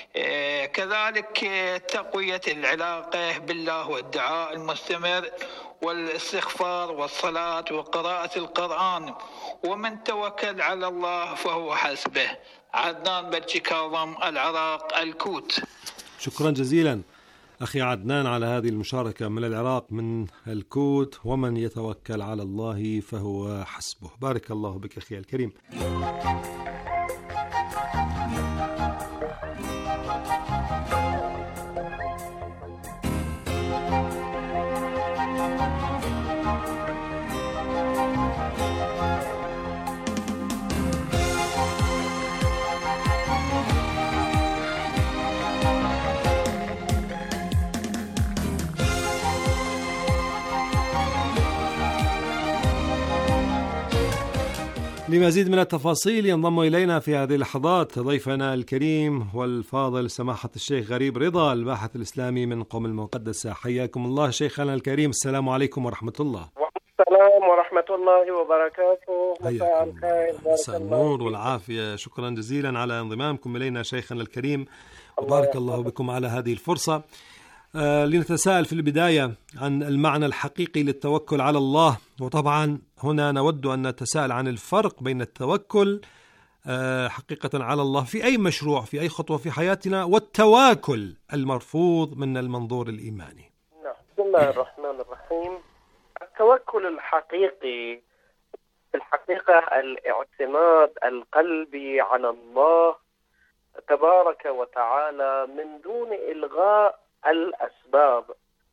[SPEAKER 13] كذلك تقوية العلاقة بالله والدعاء المستمر والاستغفار والصلاة وقراءة القرآن، ومن توكل على الله فهو حسبه. عدنان بلجي كاظم، العراق، الكوت.
[SPEAKER 6] شكرا جزيلا أخي عدنان على هذه المشاركة من العراق من الكوت. ومن يتوكل على الله فهو حسبه. بارك الله بك أخي الكريم. لمزيد من التفاصيل ينضم إلينا في هذه اللحظات ضيفنا الكريم والفاضل سماحة الشيخ غريب رضا، الباحث الإسلامي من قم المقدسة. حياكم الله شيخنا الكريم. السلام عليكم ورحمة الله.
[SPEAKER 14] السلام ورحمة الله وبركاته. مساء الخير.
[SPEAKER 6] مساء النور والعافية. شكرا جزيلا على انضمامكم إلينا شيخنا الكريم، وبارك الله بكم على هذه الفرصة. آه لنتساءل في البداية عن المعنى الحقيقي للتوكل على الله، وطبعا هنا نود أن نتساءل عن الفرق بين التوكل آه حقيقة على الله في أي مشروع في أي خطوة في حياتنا والتواكل المرفوض من المنظور الإيماني.
[SPEAKER 14] نعم. بسم الله الرحمن الرحيم. التوكل الحقيقي في الحقيقة الاعتماد القلبي على الله تبارك وتعالى من دون إلغاء الأسباب.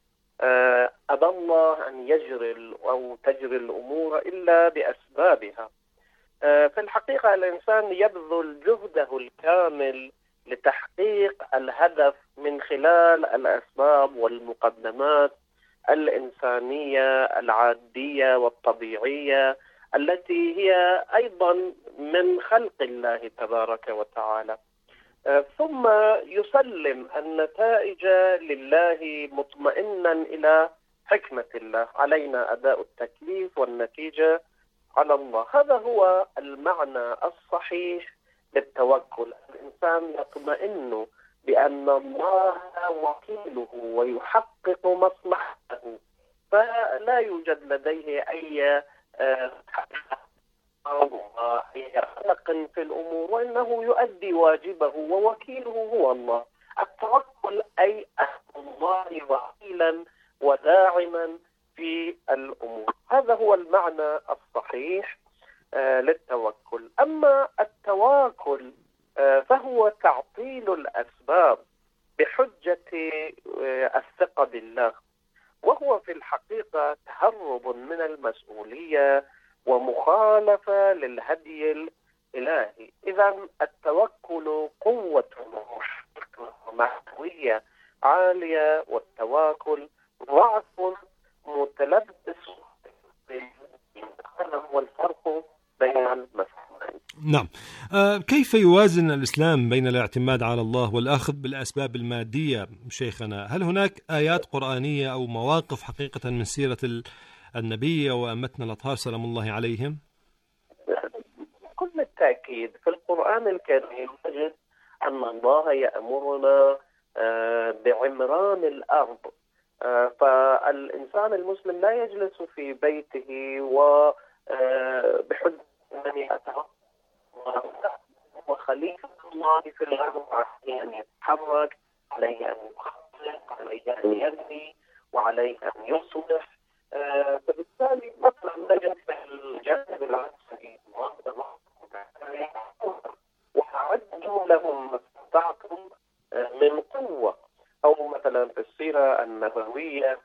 [SPEAKER 14] أبى الله أن يجري أو تجري الأمور إلا بأسبابها. في الحقيقة الإنسان يبذل جهده الكامل لتحقيق الهدف من خلال الأسباب والمقدمات الإنسانية العادية والطبيعية التي هي أيضا من خلق الله تبارك وتعالى، ثم يسلم النتائج لله مطمئنا إلى حكمة الله. علينا أداء التكليف والنتيجة على الله. هذا هو المعنى الصحيح للتوكل. الإنسان يطمئن بأن الله وكيله ويحقق مصلحته، فلا يوجد لديه أي قلق في الأمور، وإنه يؤدي واجبه ووكيله هو الله. التوكل أي أن الله وكيلا وداعما في الأمور. هذا هو المعنى الصحيح للتوكل. أما التواكل فهو تعطيل الأسباب بحجة الثقة بالله، وهو في الحقيقة تهرب من المسؤولية ومخالفة للهدي الإلهي. إذا التوكل قوة معنوية عالية، والتواكل ضعف متلبس هو الفرق بين المفهومين.
[SPEAKER 6] نعم. آه كيف يوازن الإسلام بين الاعتماد على الله والأخذ بالأسباب المادية شيخنا؟ هل هناك آيات قرآنية أو مواقف حقيقة من سيرة النبي وأمتنا الأطهار سلام الله عليهم؟
[SPEAKER 14] بكل التأكيد في القرآن الكريم نجد أن الله يأمرنا بعمران الأرض، فالإنسان المسلم لا يجلس في بيته وبحجة أن يتوقع وخليفة الله في الأرض، عليه أن يتحرك، عليه أن يخطط، عليه أن يبني، وعليه أن يصلح. فبالتالي مثلا نجد في الجانب العسكري وأعدوا لهم ما استطعتم من قوة، أو مثلا في السيرة النبوية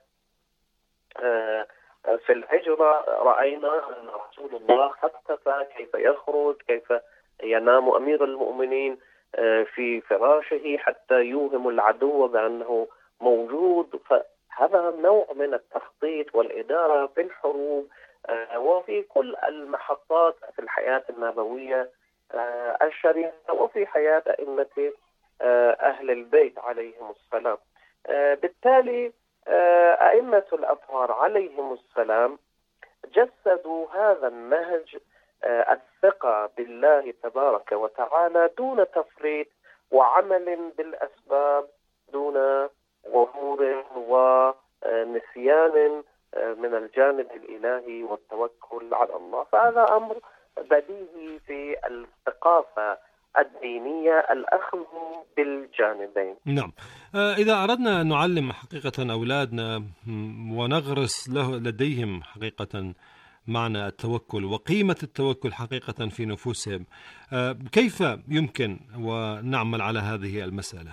[SPEAKER 14] في الهجرة رأينا أن رسول الله حدث كيف يخرج، كيف ينام أمير المؤمنين في فراشه حتى يوهم العدو بأنه موجود. فهذا نوع من التخطيط والإدارة في الحروب وفي كل المحطات في الحياة النبوية الشريفة وفي حياة أئمة أهل البيت عليهم السلام. بالتالي أئمة الأطهار عليهم السلام جسدوا هذا النهج، الثقة بالله تبارك وتعالى دون تفريط، وعمل بالأسباب دون غرور ونسيان من الجانب الإلهي والتوكل على الله. فهذا أمر بديهي في الثقافة الدينية، الأخذ بالجانبين.
[SPEAKER 6] نعم. إذا أردنا أن نعلم حقيقة أولادنا ونغرس له لديهم حقيقة معنى التوكل وقيمة التوكل حقيقة في نفوسهم، كيف يمكن ونعمل على هذه المسألة؟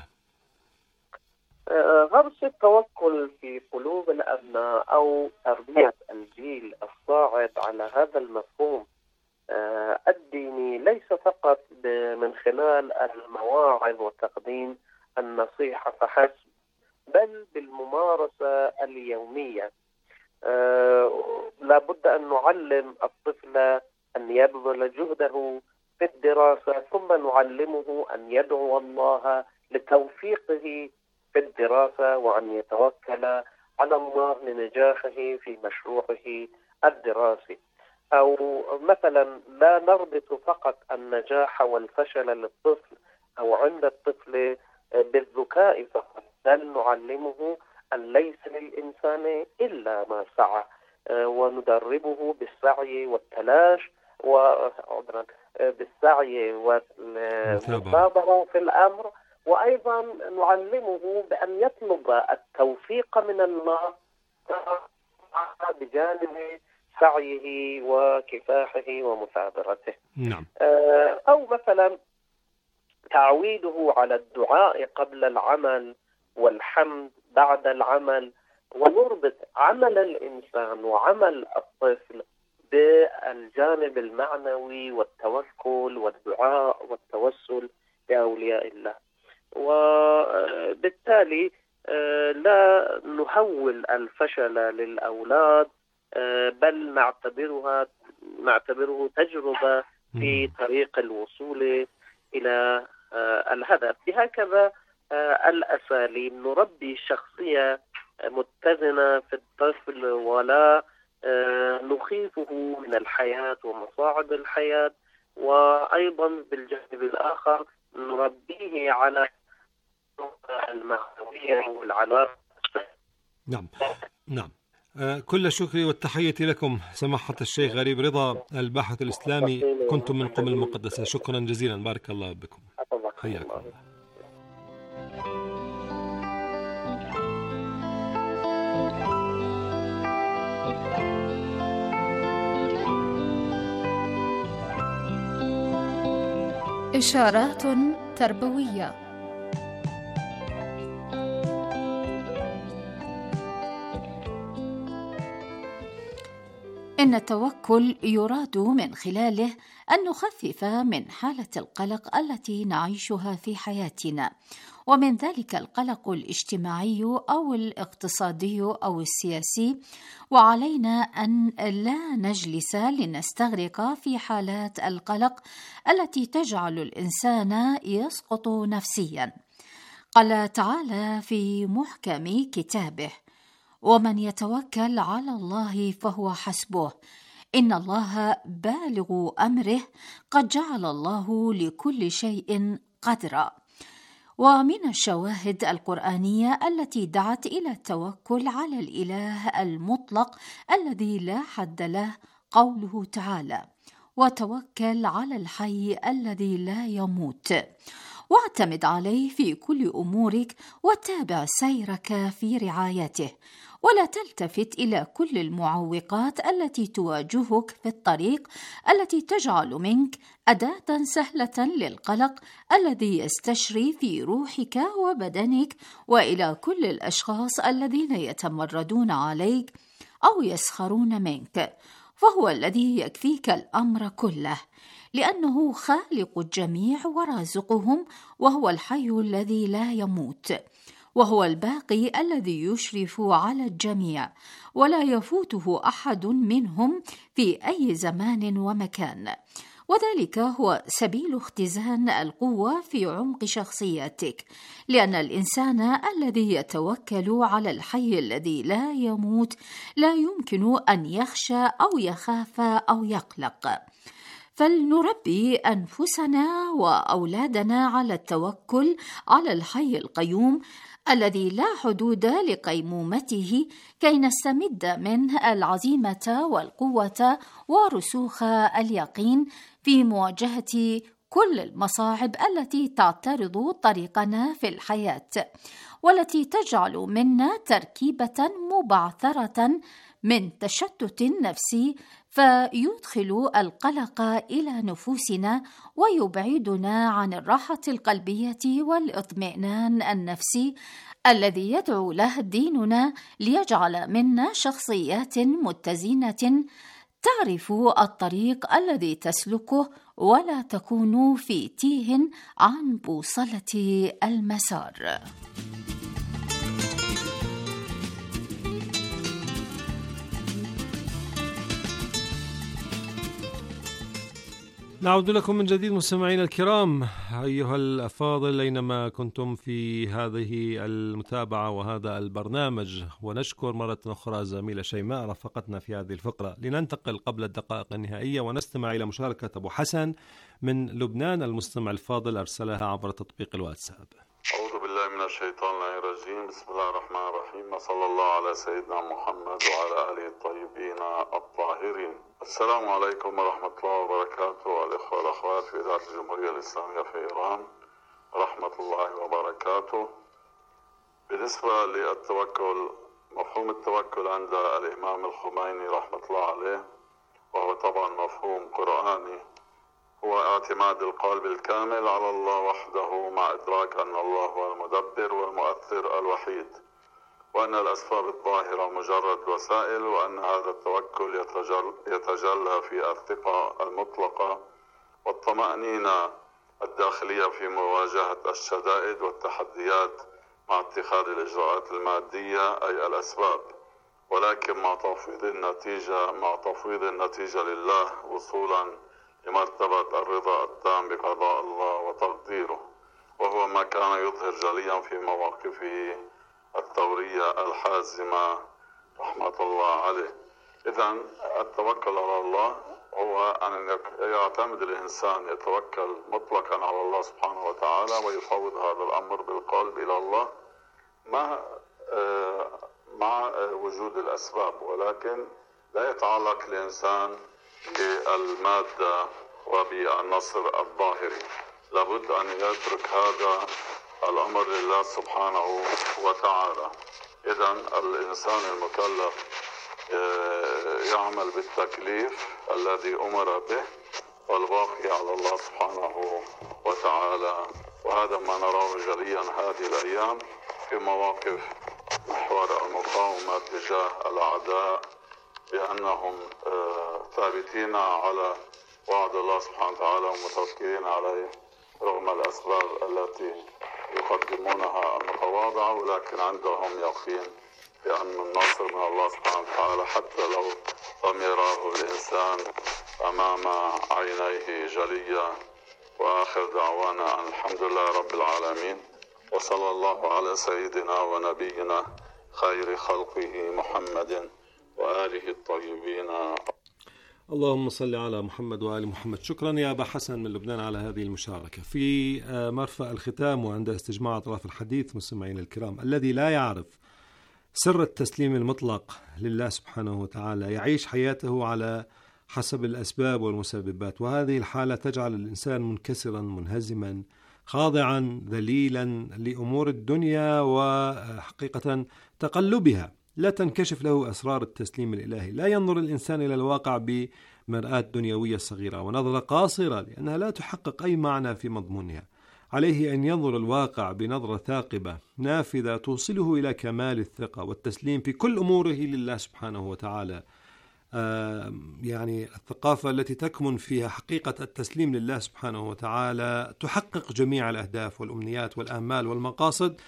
[SPEAKER 14] غرس التوكل في قلوب الأبناء أو تربية الجيل الصاعد على هذا المفهوم الديني ليس فقط من خلال المواعظ وتقديم النصيحة فحسب، بل بالممارسة اليومية. لابد أن نعلم الطفل أن يبذل جهده في الدراسة، ثم نعلمه أن يدعو الله لتوفيقه في الدراسة، وأن يتوكل على الله لنجاحه في مشروعه الدراسي. أو مثلا لا نربط فقط النجاح والفشل للطفل أو عند الطفل بالذكاء فقط، بل نعلمه أن ليس للإنسان إلا ما سعى، وندربه بالسعي والتلاش وعذرا بالسعي والمثابرة في الأمر، وأيضا نعلمه بأن يطلب التوفيق من الله بجانب سعيه وكفاحه ومثابرته.
[SPEAKER 6] نعم.
[SPEAKER 14] أو مثلا تعويده على الدعاء قبل العمل والحمد بعد العمل، ونربط عمل الإنسان وعمل الطفل بالجانب المعنوي والتوكل والدعاء والتوسل بأولياء الله. وبالتالي لا نهول الفشل للأولاد، بل نعتبرها نعتبره تجربة في طريق الوصول إلى الهدف. بهكذا الأساليب نربي شخصية متزنة في الطفل، ولا نخيفه من الحياة ومصاعب الحياة، وأيضا بالجانب الآخر نربيه على المعنوية والعلاقة.
[SPEAKER 6] نعم نعم. كل شكري والتحية لكم سماحة الشيخ غريب رضا الباحث الإسلامي، كنتم من قم المقدسة. شكرا جزيلا، بارك الله بكم، حياكم الله.
[SPEAKER 7] إشارات تربوية. إن التوكل يراد من خلاله أن نخفف من حالة القلق التي نعيشها في حياتنا، ومن ذلك القلق الاجتماعي أو الاقتصادي أو السياسي، وعلينا أن لا نجلس لنستغرق في حالات القلق التي تجعل الإنسان يسقط نفسيا. قال تعالى في محكم كتابه: ومن يتوكل على الله فهو حسبه إن الله بالغ أمره قد جعل الله لكل شيء قدرا. ومن الشواهد القرآنية التي دعت إلى التوكل على الإله المطلق الذي لا حد له قوله تعالى: وتوكل على الحي الذي لا يموت، واعتمد عليه في كل أمورك وتابع سيرك في رعايته، ولا تلتفت إلى كل المعوقات التي تواجهك في الطريق التي تجعل منك أداة سهلة للقلق الذي يستشري في روحك وبدنك، وإلى كل الأشخاص الذين يتمردون عليك أو يسخرون منك، فهو الذي يكفيك الأمر كله، لأنه خالق الجميع ورازقهم، وهو الحي الذي لا يموت، وهو الباقي الذي يشرف على الجميع ولا يفوته أحد منهم في أي زمان ومكان. وذلك هو سبيل اختزان القوة في عمق شخصيتك، لأن الإنسان الذي يتوكل على الحي الذي لا يموت لا يمكن أن يخشى أو يخاف أو يقلق. فلنربي أنفسنا وأولادنا على التوكل على الحي القيوم الذي لا حدود لقيمومته، كي نستمد منه العزيمة والقوة ورسوخ اليقين في مواجهة كل المصاعب التي تعترض طريقنا في الحياة، والتي تجعل منا تركيبة مبعثرة من تشتت نفسي فيدخل القلق إلى نفوسنا ويبعدنا عن الراحة القلبية والاطمئنان النفسي الذي يدعو له ديننا، ليجعل منا شخصيات متزنة تعرف الطريق الذي تسلكه ولا تكون في تيه عن بوصلة المسار.
[SPEAKER 6] نعود لكم من جديد مستمعينا الكرام أيها الأفاضل أينما كنتم في هذه المتابعة وهذا البرنامج، ونشكر مرة أخرى زميلة شيماء رافقتنا في هذه الفقرة. لننتقل قبل الدقائق النهائية ونستمع إلى مشاركة أبو حسن من لبنان، المستمع الفاضل أرسلها عبر تطبيق الواتساب.
[SPEAKER 15] أعوذ بالله من الشيطان الرجيم، بسم الله الرحمن الرحيم، وصلى الله على سيدنا محمد وعلى آله الطيبين الطاهرين. السلام عليكم ورحمة الله وبركاته، والإخوة والأخوات في إذاعة الجمهورية الإسلامية في إيران، رحمة الله وبركاته. بالنسبة للتوكل، مفهوم التوكل عند الإمام الخميني رحمة الله عليه، وهو طبعا مفهوم قرآني، هو اعتماد القلب الكامل على الله وحده، مع إدراك أن الله هو المدبر والمؤثر الوحيد، وأن الأسباب الظاهرة مجرد وسائل، وأن هذا التوكل يتجل يتجلى في الثقة المطلقة والطمأنينة الداخلية في مواجهة الشدائد والتحديات، مع اتخاذ الإجراءات المادية أي الأسباب، ولكن مع تفويض النتيجة مع تفويض النتيجة لله، وصولا لمرتبة الرضا التام بقضاء الله وتقديره، وهو ما كان يظهر جليا في مواقفه الثورية الحازمة رحمة الله عليه. إذن التوكل على الله هو أن يعتمد الإنسان، يتوكل مطلقا على الله سبحانه وتعالى، ويفوض هذا الأمر بالقلب إلى الله مع مع وجود الأسباب، ولكن لا يتعلق الإنسان بالمادة وبالنصر الظاهري. لابد أن يترك هذا الأمر لله سبحانه وتعالى. إذن الإنسان المكلف يعمل بالتكليف الذي أمر به، والباقي على الله سبحانه وتعالى. وهذا ما نراه جليا هذه الأيام في مواقف محور المقاومة تجاه الأعداء، بأنهم ثابتين على وعد الله سبحانه وتعالى ومتوكلين عليه رغم الأسباب التي يقدمونها المتواضعة، ولكن عندهم يقين بأن النصر من الله سبحانه وتعالى حتى لو لم يراه الإنسان أمام عينيه جليا. وآخر دعوانا أن الحمد لله رب العالمين، وصلى الله على سيدنا ونبينا خير خلقه محمد وآله الطيبين.
[SPEAKER 6] اللهم صل على محمد وآل محمد. شكرا يا أبا حسن من لبنان على هذه المشاركة. في مرفأ الختام وعند استجماع أطراف الحديث، مستمعين الكرام، الذي لا يعرف سر التسليم المطلق لله سبحانه وتعالى يعيش حياته على حسب الأسباب والمسببات، وهذه الحالة تجعل الإنسان منكسرا منهزما خاضعا ذليلا لأمور الدنيا وحقيقة تقلبها. لا تنكشف له أسرار التسليم الإلهي. لا ينظر الإنسان إلى الواقع بمرآة دنيوية صغيرة ونظرة قاصرة، لأنها لا تحقق أي معنى في مضمونها. عليه أن ينظر الواقع بنظرة ثاقبة نافذة توصله إلى كمال الثقة والتسليم في كل أموره لله سبحانه وتعالى. آه يعني الثقافة التي تكمن فيها حقيقة التسليم لله سبحانه وتعالى تحقق جميع الأهداف والأمنيات والآمال والمقاصد،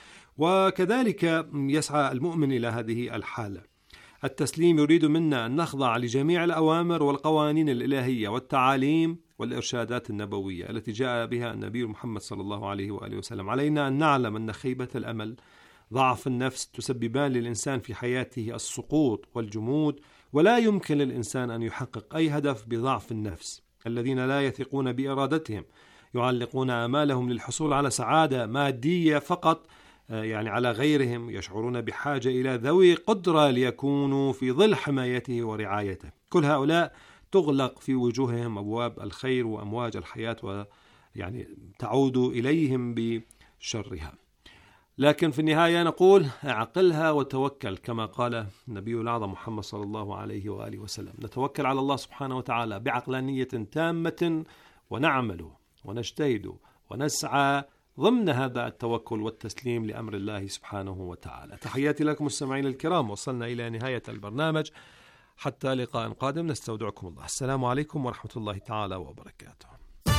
[SPEAKER 6] وكذلك يسعى المؤمن إلى هذه الحالة. التسليم يريد منا أن نخضع لجميع الأوامر والقوانين الإلهية والتعاليم والإرشادات النبوية التي جاء بها النبي محمد صلى الله عليه وآله وسلم. علينا أن نعلم أن خيبة الأمل، ضعف النفس، تسببان للإنسان في حياته السقوط والجمود، ولا يمكن للإنسان أن يحقق أي هدف بضعف النفس. الذين لا يثقون بإرادتهم يعلقون آمالهم للحصول على سعادة مادية فقط، يعني على غيرهم، يشعرون بحاجة إلى ذوي قدرة ليكونوا في ظل حمايته ورعايته. كل هؤلاء تغلق في وجوههم أبواب الخير وأمواج الحياة، ويعني تعود إليهم بشرها. لكن في النهاية نقول اعقلها وتوكل، كما قال النبي الأعظم محمد صلى الله عليه وآله وسلم. نتوكل على الله سبحانه وتعالى بعقلانية تامة، ونعمل ونجتهد ونسعى ضمن هذا التوكل والتسليم لأمر الله سبحانه وتعالى. تحياتي لكم مستمعين الكرام، وصلنا إلى نهاية البرنامج. حتى لقاء قادم نستودعكم الله. السلام عليكم ورحمة الله تعالى وبركاته.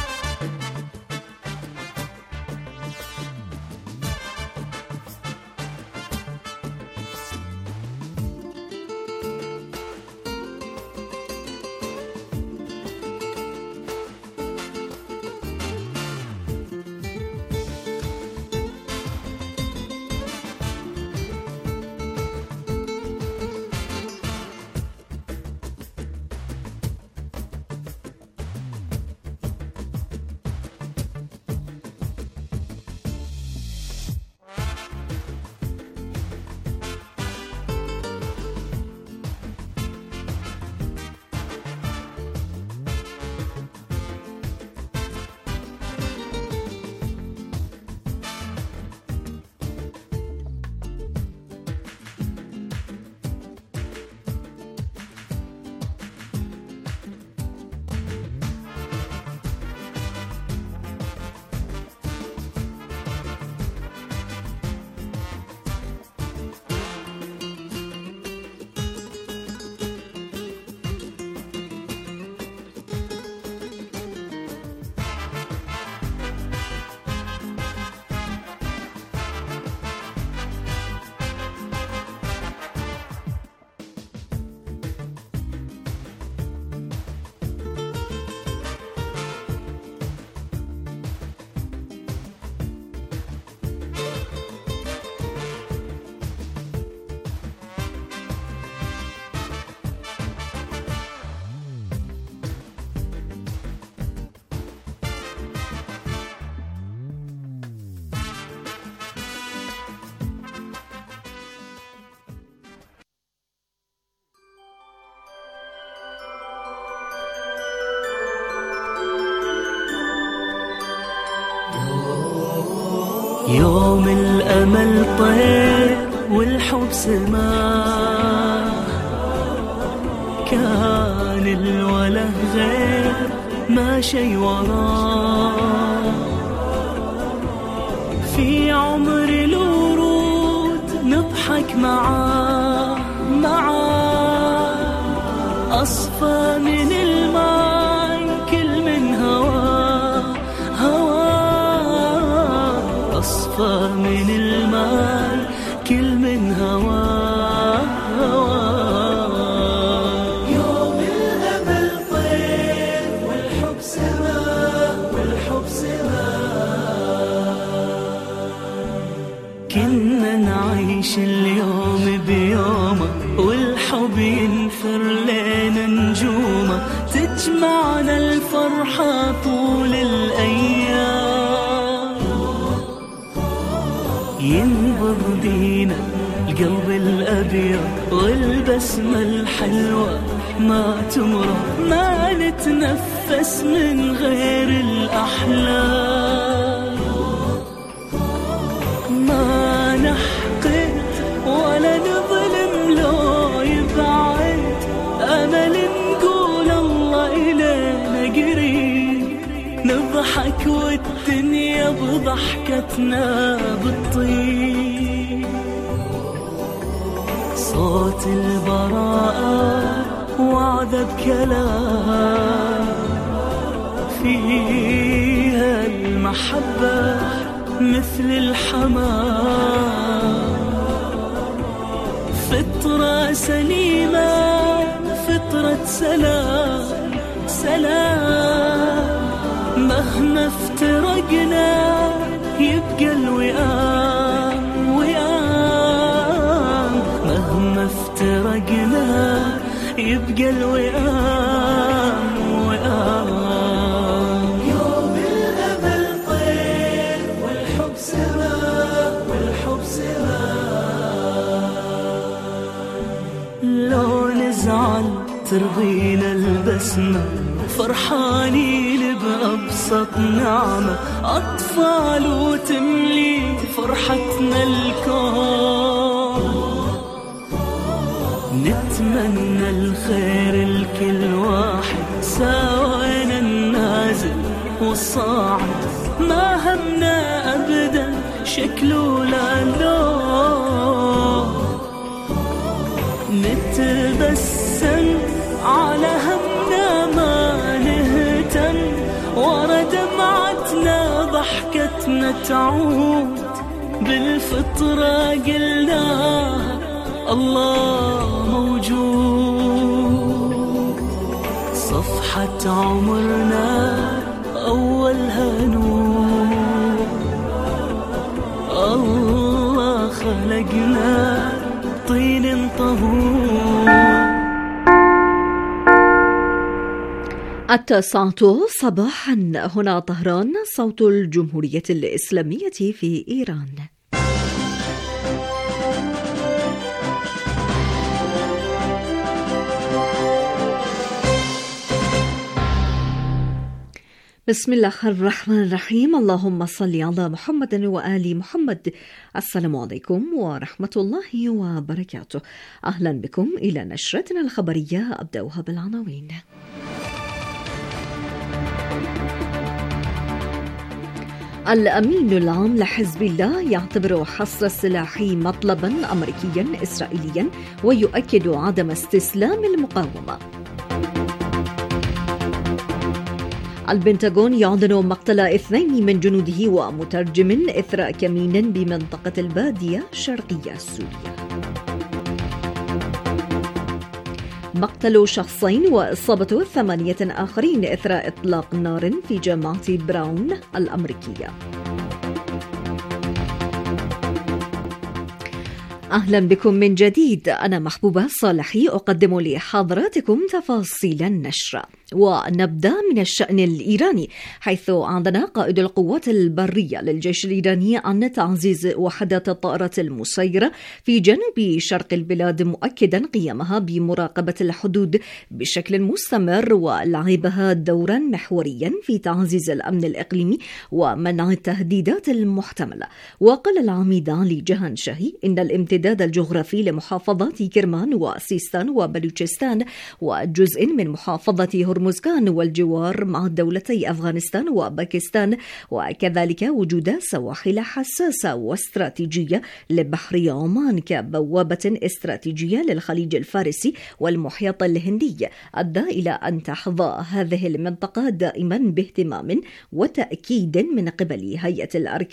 [SPEAKER 16] يوم الأمل طير والحب سماء، كان الوله غير ما شي وراه. في عمر الورود نضحك معاه معاه، أصفى من الماي كل من هواه هواه، أصفى من الماي كل من هواه هواه. يوم الأمل طير والحب سماء والحب سماء، كنا نعيش اليوم بيومه والحب ينثر لنا نجومه، تجمعنا الفرحة طول الأيام، ينبض بينا القلب الأبيض والبسمة الحلوة ما تمرض، ما نتنفس من غير الأحلام، ما نحقد ولا نظلم لو يبعد، أمل نقول الله إلينا قريب، نضحك والدنيا بضحكتنا بتطيب، صوت البراءة وعد بكلام، فيها المحبة مثل الحمام، فطرة سليمة فطرة سلام سلام، مهما افترقنا يبقى الوئام وئام، مهما افترقنا يبقى الوئام وئام. يوم الأمل طير والحب سماء والحب سماء، لو نزعل ترضينا البسمة، فرحانين بأبسط نعمة، أطفال وتملي فرحتنا الكون، نتمنى الخير لكل واحد، ساوينا النازل والصاعد، ما همنا أبدا شكله لا لون، نتبسم على همنا ما نهتم، ورا دمعتنا ضحكتنا تعود، بالفطرة قلناها الله موجود، صفحة عمرنا أولها نور، الله خلقنا طين طهور.
[SPEAKER 1] التاسعة صباحا، هنا طهران، صوت الجمهورية الإسلامية في إيران. بسم الله الرحمن الرحيم، اللهم صل على محمد وآل محمد. السلام عليكم ورحمة الله وبركاته. أهلا بكم إلى نشرتنا الخبرية، أبدأها بالعناوين. الأمين العام لحزب الله يعتبر حصر السلاح مطلبا أمريكيا إسرائيليا ويؤكد عدم استسلام المقاومة. البنتاغون يعلن مقتل اثنين من جنوده ومترجم إثر كمين بمنطقة البادية شرقية سوريا. مقتل شخصين وإصابة ثمانية آخرين إثر إطلاق نار في جامعة براون الأمريكية. أهلا بكم من جديد، أنا محبوبة صالحي أقدم لحضراتكم تفاصيل النشرة. ونبدأ من الشأن الإيراني، حيث أعلن قائد القوات البرية للجيش الإيراني عن تعزيز وحدات الطائرات المسيرة في جنوب شرق البلاد، مؤكدا قيامها بمراقبة الحدود بشكل مستمر ولعبها دورا محوريا في تعزيز الأمن الإقليمي ومنع التهديدات المحتملة. وقال العميد علي جهانشاهي إن الامتداد الجغرافي لمحافظات كرمان وسيستان وبلوچستان وجزء من محافظة هرمز هرمزغان والجوار مع دولتي أفغانستان وباكستان، وكذلك وجود سواحل حساسة واستراتيجية لبحر عمان كبوابة استراتيجية للخليج الفارسي والمحيط الهندي، أدى إلى أن تحظى هذه المنطقة دائما باهتمام وتأكيد من قبل هيئة الأركان